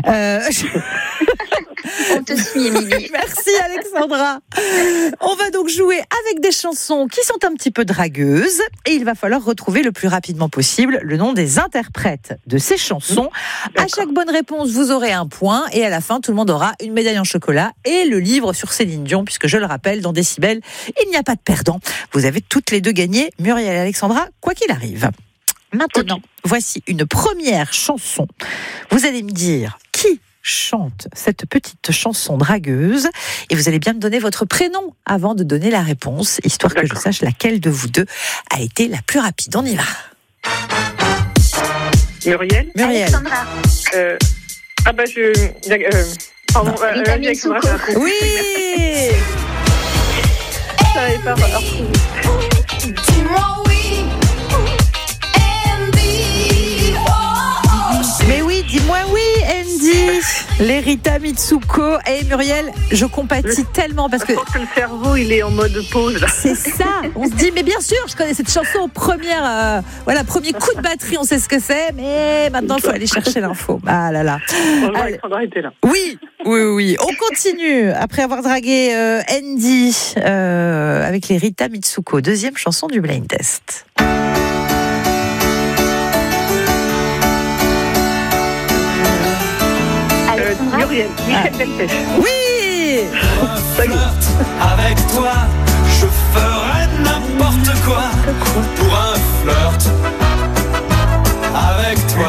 On te suit, Émilie. Merci Alexandra. On va donc jouer avec des chansons qui sont un petit peu dragueuses et il va falloir retrouver le plus rapidement possible le nom des interprètes de ces chansons. À chaque bonne réponse, vous aurez un point et à la fin, tout le monde aura une médaille en chocolat et le livre sur Céline Dion, puisque je le rappelle, dans Décibel, il n'y a pas de perdant. Vous avez toutes les deux gagné, Muriel et Alexandra, quoi qu'il arrive. Maintenant, voici une première chanson. Vous allez me dire qui chante cette petite chanson dragueuse et vous allez bien me donner votre prénom avant de donner la réponse, histoire que je sache laquelle de vous deux a été la plus rapide. On y va. Muriel. Alexandra. Pardon. Alexandra. Oui. Ça n'avait pas retrouvé. Mais oui, dis-moi oui, Andy. Les Rita Mitsuko. Et Muriel, je compatis tellement parce que... Je pense que le cerveau, il est en mode pause. Là. C'est ça. On se dit, mais bien sûr, je connais cette chanson premier coup de batterie, on sait ce que c'est, mais maintenant, il faut aller chercher l'info. Ah là là. Alexandra était là. Oui. On continue. Après avoir dragué Andy avec les Rita Mitsuko. Deuxième chanson du blind test. Muriel, Michel Delpech. Oui. Avec toi, je ferai n'importe quoi pour un flirt. Avec toi,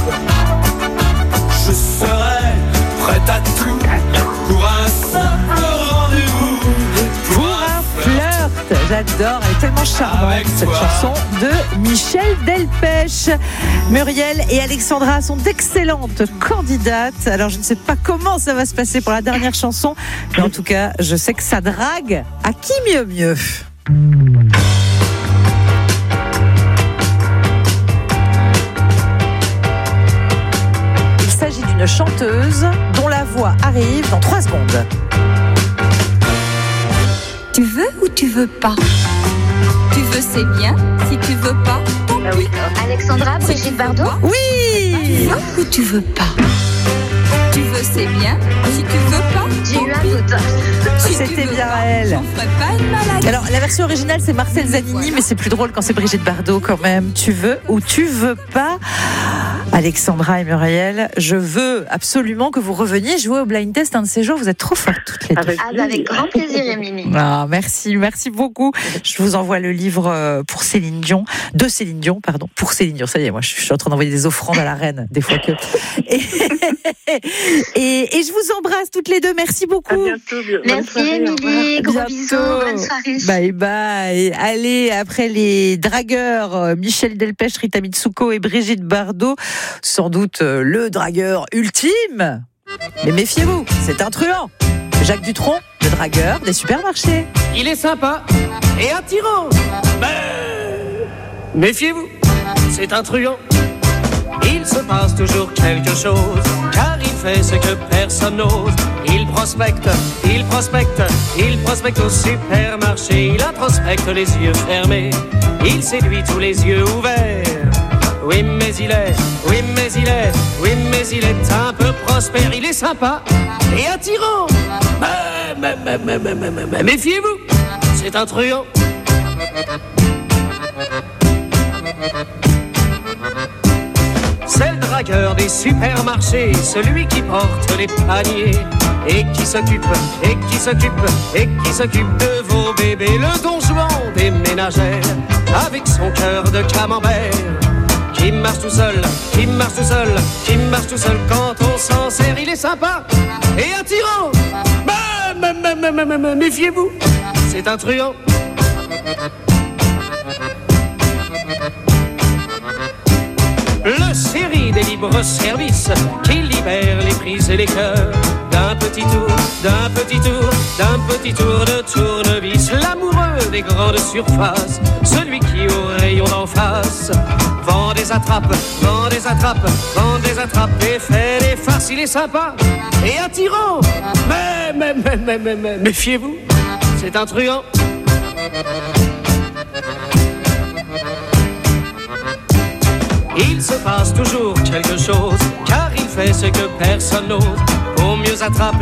je serai prête à tout pour un simple rendez-vous. Pour un flirt. J'adore, elle est tellement charmante cette chanson de Michel Delpech. Muriel et Alexandra sont d'excellentes candidates. Alors je ne sais pas comment ça va se passer pour la dernière chanson, mais en tout cas je sais que ça drague. À qui mieux. Il s'agit d'une chanteuse dont la voix arrive dans 3 secondes. Tu veux ou tu veux pas? Tu veux, c'est bien. Si tu veux pas, tant pis. Alexandra, Brigitte Bardot. Oui. Tu veux ou tu veux pas? Tu veux, c'est bien. Si tu veux pas, j'ai eu un doute. C'était bien elle. J'en ferai pas une maladie. Alors la version originale c'est Marcel Zanini, mais c'est plus drôle quand c'est Brigitte Bardot quand même. Tu veux ou tu veux pas? Alexandra et Muriel, je veux absolument que vous reveniez jouer au blind test un de ces jours. Vous êtes trop fortes toutes les deux. Avec grand plaisir, Émilie. Ah, merci beaucoup. Je vous envoie le livre pour Céline Dion, pour Céline Dion. Ça y est, moi je suis en train d'envoyer des offrandes à la reine, des fois que. Et je vous embrasse toutes les deux. Merci beaucoup. À bientôt. Merci Émilie, gros bisous, bonne soirée. Bye bye. Allez, après les dragueurs, Michel Delpech, Rita Mitsuko et Brigitte Bardot, sans doute le dragueur ultime. Mais méfiez-vous, c'est un truand. Jacques Dutronc, le dragueur des supermarchés. Il est sympa et attirant. Mais méfiez-vous, c'est un truand. Il se passe toujours quelque chose, car il fait ce que personne n'ose. Il prospecte au supermarché. Il introspecte les yeux fermés. Il séduit tous les yeux ouverts. Oui mais il est un peu prospère. Il est sympa et attirant. Mais méfiez-vous, c'est un truand. C'est le dragueur des supermarchés, celui qui porte les paniers et qui s'occupe de vos bébés. Le don Juan des ménagères, avec son cœur de camembert, qui marche tout seul quand on s'en sert. Il est sympa et attirant. Méfiez-vous, c'est un truand. Le série des libres-services qui libère les prix et les cœurs. D'un petit tour de tournevis. L'amoureux des grandes surfaces, celui qui au rayon d'en face vend des attrapes et fait des farces. Il est sympa et attirant. Mais méfiez-vous, c'est un truand. Il se passe toujours quelque chose, car il fait ce que personne n'ose. Pour mieux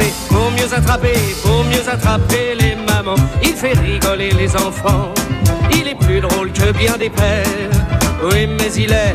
attraper les mamans. Il fait rigoler les enfants. Il est plus drôle que bien des pères. Oui mais il est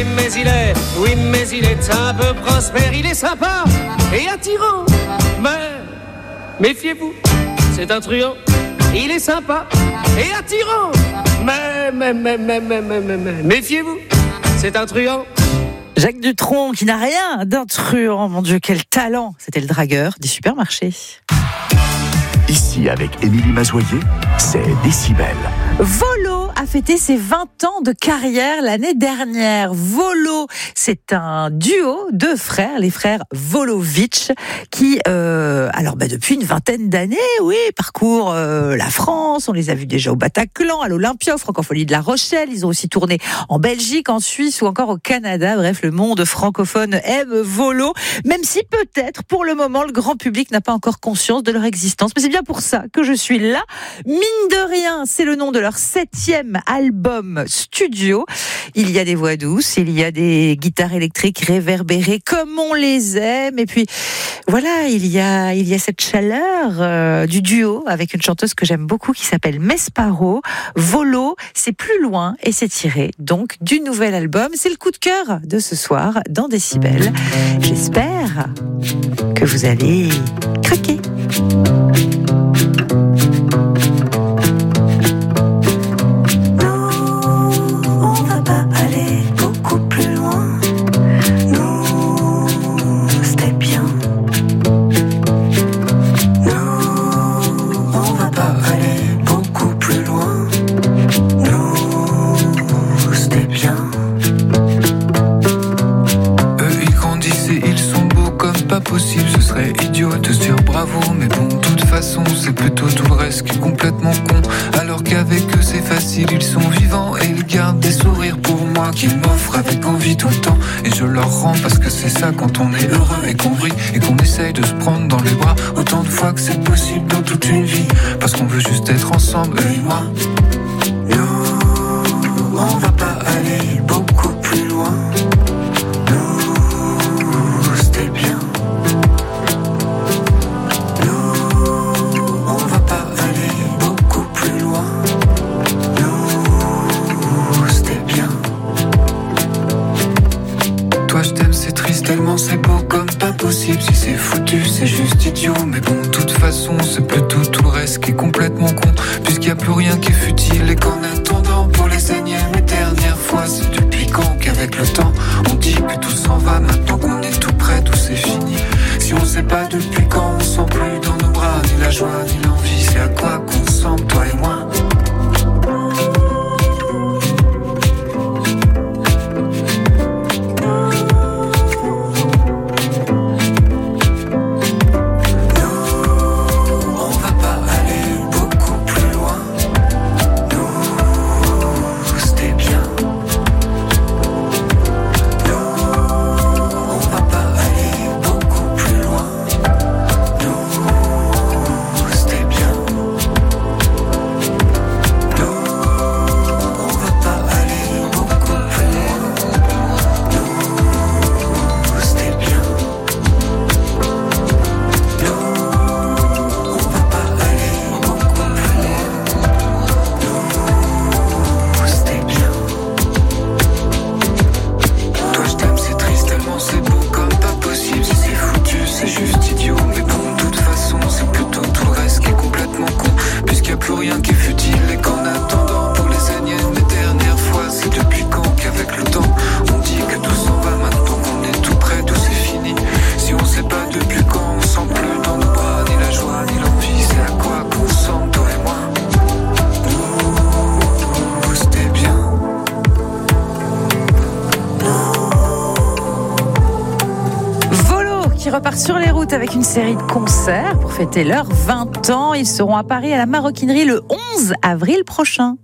un peu prospère. Il est sympa et attirant. Mais méfiez-vous, c'est un truand. Il est sympa et attirant. Mais méfiez-vous, c'est un truand. Jacques Dutronc, qui n'a rien d'un truand. Mon Dieu, quel talent. C'était le dragueur des supermarchés. Ici, avec Émilie Mazoyer, c'est Décibel. Volo a fêté ses 20 ans de carrière l'année dernière. Volo, c'est un duo de frères, les frères Volovitch, qui, depuis une vingtaine d'années, parcourent la France. On les a vus déjà au Bataclan, à l'Olympia, au Francophonie de La Rochelle. Ils ont aussi tourné en Belgique, en Suisse ou encore au Canada. Bref, le monde francophone aime Volo, même si peut-être, pour le moment, le grand public n'a pas encore conscience de leur existence. Mais c'est bien pour ça que je suis là. Mine de rien, c'est le nom de leur 7e album studio. Il y a des voix douces, il y a des guitares électriques réverbérées comme on les aime. Et puis, voilà, il y a cette chaleur du duo avec une chanteuse que j'aime beaucoup qui s'appelle Mesparo. Volo, c'est plus loin et c'est tiré donc du nouvel album. C'est le coup de cœur de ce soir dans Décibel. J'espère que vous allez craquer. Ce serait idiot de se dire bravo, mais bon, de toute façon, c'est plutôt tout le reste qui est complètement con. Alors qu'avec eux, c'est facile, ils sont vivants et ils gardent des sourires pour moi qu'ils m'offrent avec envie tout le temps. Et je leur rends parce que c'est ça quand on est heureux et qu'on rit et qu'on essaye de se prendre dans les bras autant de fois que c'est possible dans toute une vie. Parce qu'on veut juste être ensemble, eux et moi. Nous, on va pas aller beaucoup plus loin. foutu, c'est juste idiot. Mais bon, de toute façon, c'est plutôt tout le reste qui est complètement con. Puisqu'il n'y a plus rien qui est futile et qu'en attendant, pour les énièmes et dernières fois, c'est depuis quand qu'avec le temps, on dit que tout s'en va. Maintenant qu'on est tout près, tout c'est fini. Si on sait pas depuis quand, on sent plus dans nos bras ni la joie ni l'envie. C'est à quoi qu'on ressemble, toi et moi. repart sur les routes avec une série de concerts pour fêter leurs 20 ans. Ils seront à Paris à la Maroquinerie le 11 avril prochain.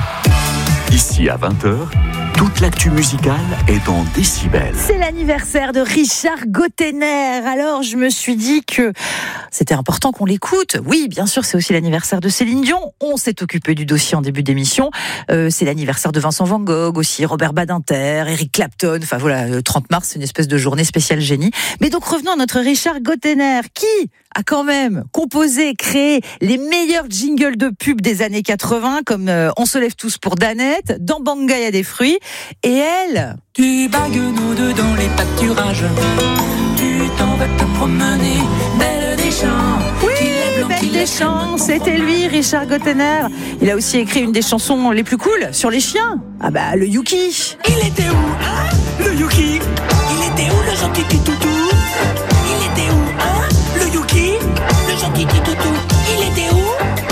Ici à 20h, toute l'actu musicale est en décibels. C'est l'anniversaire de Richard Gottener. Alors je me suis dit que c'était important qu'on l'écoute. Oui, bien sûr, c'est aussi l'anniversaire de Céline Dion. On s'est occupé du dossier en début d'émission. C'est l'anniversaire de Vincent Van Gogh aussi, Robert Badinter, Eric Clapton. Enfin voilà, le 30 mars, c'est une espèce de journée spéciale génie. Mais donc revenons à notre Richard Gottener, qui a quand même composé, créé les meilleurs jingles de pub des années 80, comme On se lève tous pour Danette, Dans Banga il y a des fruits. Et elle... Tu bagues nous deux dans les pâturages, tu t'en vas te promener, Belle des Champs. Oui, Belle des Champs, c'était lui, Richard Gottener. Il a aussi écrit une des chansons les plus cool sur les chiens. Ah bah, le Yuki. Il était où, hein, le Yuki? Il était où, le gentil petit toutou? Il était où, hein, le Yuki? Le gentil petit toutou, il était où?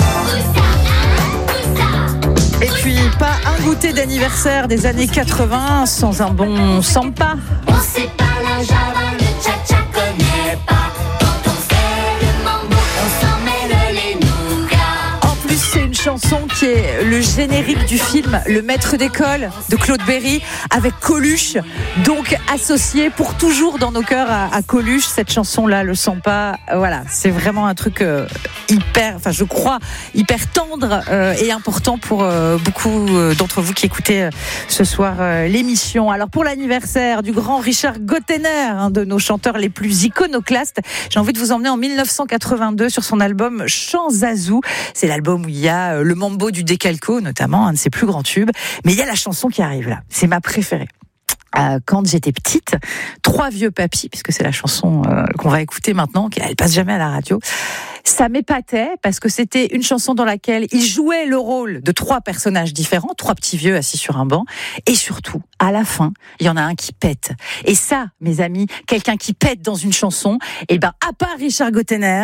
Et puis, pas un goûter d'anniversaire des années 80 sans un bon samba. On sait pas la java, le cha-cha connaît pas. Quand on fait le mambo, on s'en mêle les nougats. En plus, c'est une chanson qui est le générique du film Le Maître d'école de Claude Berry avec Coluche, donc associé pour toujours dans nos cœurs à Coluche. Cette chanson-là, le samba, voilà, c'est vraiment un truc hyper, enfin je crois, hyper tendre et important pour beaucoup d'entre vous qui écoutez ce soir l'émission. Alors pour l'anniversaire du grand Richard Gottener, un de nos chanteurs les plus iconoclastes, j'ai envie de vous emmener en 1982 sur son album Chant Zazou. C'est l'album où il y a le mambo du Décalco, notamment un de ses plus grands tubes, mais il y a la chanson qui arrive là, c'est ma préférée. Quand j'étais petite, Trois vieux papis, puisque c'est la chanson qu'on va écouter maintenant, elle passe jamais à la radio, ça m'épatait parce que c'était une chanson dans laquelle il jouait le rôle de trois personnages différents, trois petits vieux assis sur un banc, et surtout, à la fin, il y en a un qui pète. Et ça, mes amis, quelqu'un qui pète dans une chanson, et ben à part Richard Gottener,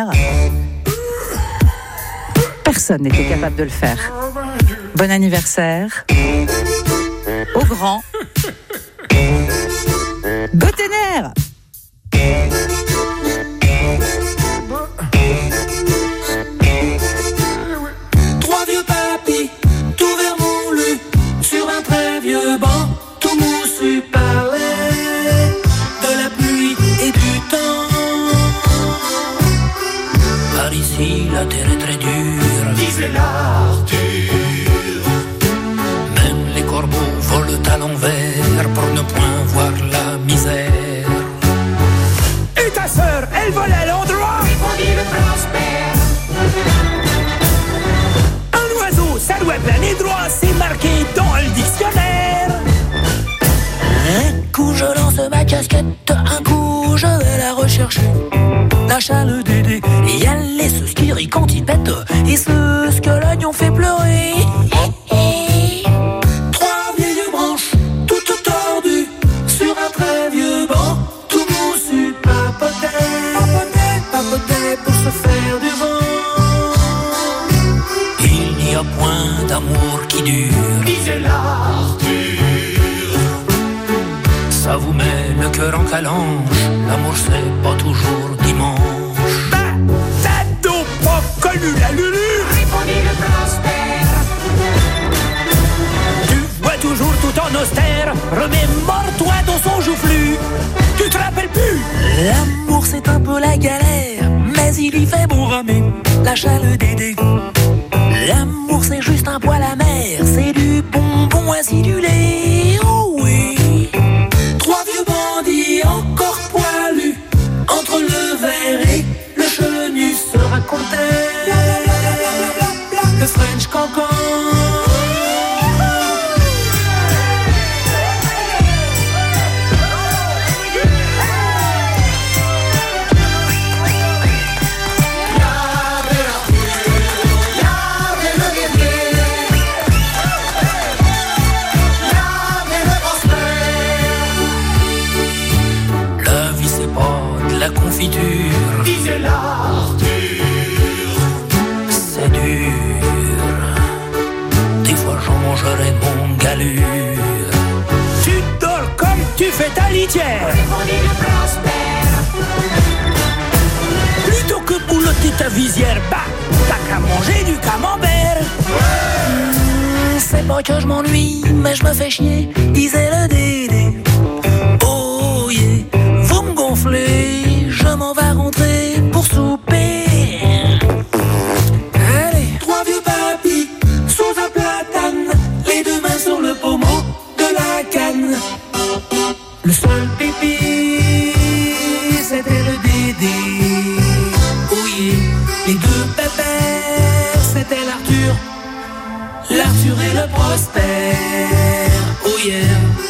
personne n'était capable de le faire. Bon anniversaire au grand Gottener. Trois vieux papis, tout vermoulu, sur un très vieux banc, tout moussu parlait de la pluie et du temps. Par ici, la terre est très dure, disait l'Arthur. Même les corbeaux volent à l'envers pour ne point voir la misère. Et ta sœur, elle vole à l'endroit, répondit le prospère. Un oiseau, ça doit planer droit, c'est marqué dans le dictionnaire. coup je lance ma casquette, un coup je vais la rechercher. La chale Dédé, et elle est ce qui rit quand il pète, et ce que l'oignon fait pleurer. Trois vieilles branches, toutes tordues, sur un très vieux banc, tout moussu, papotait pour se faire du vent. Il n'y a point d'amour qui dure, disait l'Arthur. Ça vous met le cœur en calanche, l'amour c'est pas toujours dimanche. T'as donc pas connu la Lulu, répondit le Prosper. Tu vois toujours tout en austère, remémore-toi dans son joufflu. Tu te rappelles plus? L'amour c'est un peu la galère, mais il y fait bon ramer la chale Dédé. L'amour c'est juste un poil amer, c'est du bonbon acidulé. Oh oui. Trois vieux bandits encore poilus, entre le verre et le chenu se racontaient le French Cancan. La confiture, disait l'Arthur, c'est dur. Des fois j'en mangerai mon galure. Tu dors comme tu fais ta litière, répondit le Prosper. Plutôt que boulotter ta visière, bah, t'as qu'à manger du camembert. C'est pas que je m'ennuie, mais je me fais chier, disait le Dédé. Oh yeah, vous me gonflez, je m'en vais rentrer pour souper. Allez, trois vieux papis sous un platane, les deux mains sur le pommeau de la canne. Le seul pipi, c'était le Dédé. Oui, les deux pépères, c'était l'Arthur et le Prosper. Oh yeah.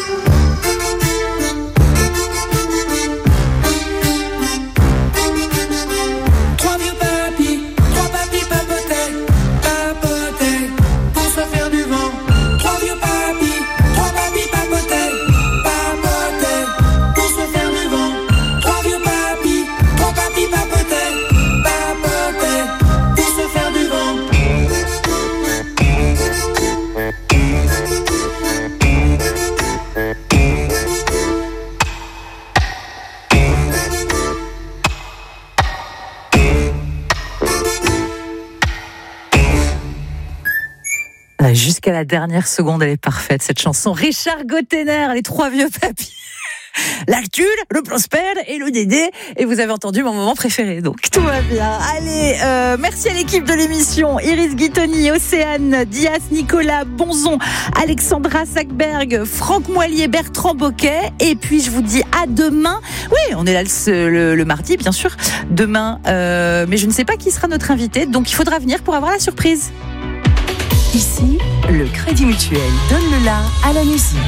Jusqu'à la dernière seconde, elle est parfaite, cette chanson. Richard Gottener, les trois vieux papis. L'Arthur, le Prosper et le Dédé. Et vous avez entendu mon moment préféré, donc tout va bien. Allez, merci à l'équipe de l'émission. Iris Guitoni, Océane, Dias, Nicolas Bonzon, Alexandra Sackberg, Franck Moilier, Bertrand Boquet. Et puis je vous dis à demain. Oui, on est là le mardi, bien sûr. Demain, mais je ne sais pas qui sera notre invité, donc il faudra venir pour avoir la surprise. Ici, le Crédit Mutuel donne le la à la musique.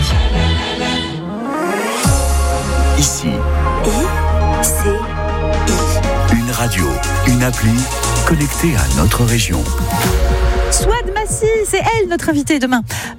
Ici, une radio, une appli connectée à notre région. Swad Massy, c'est elle notre invitée demain.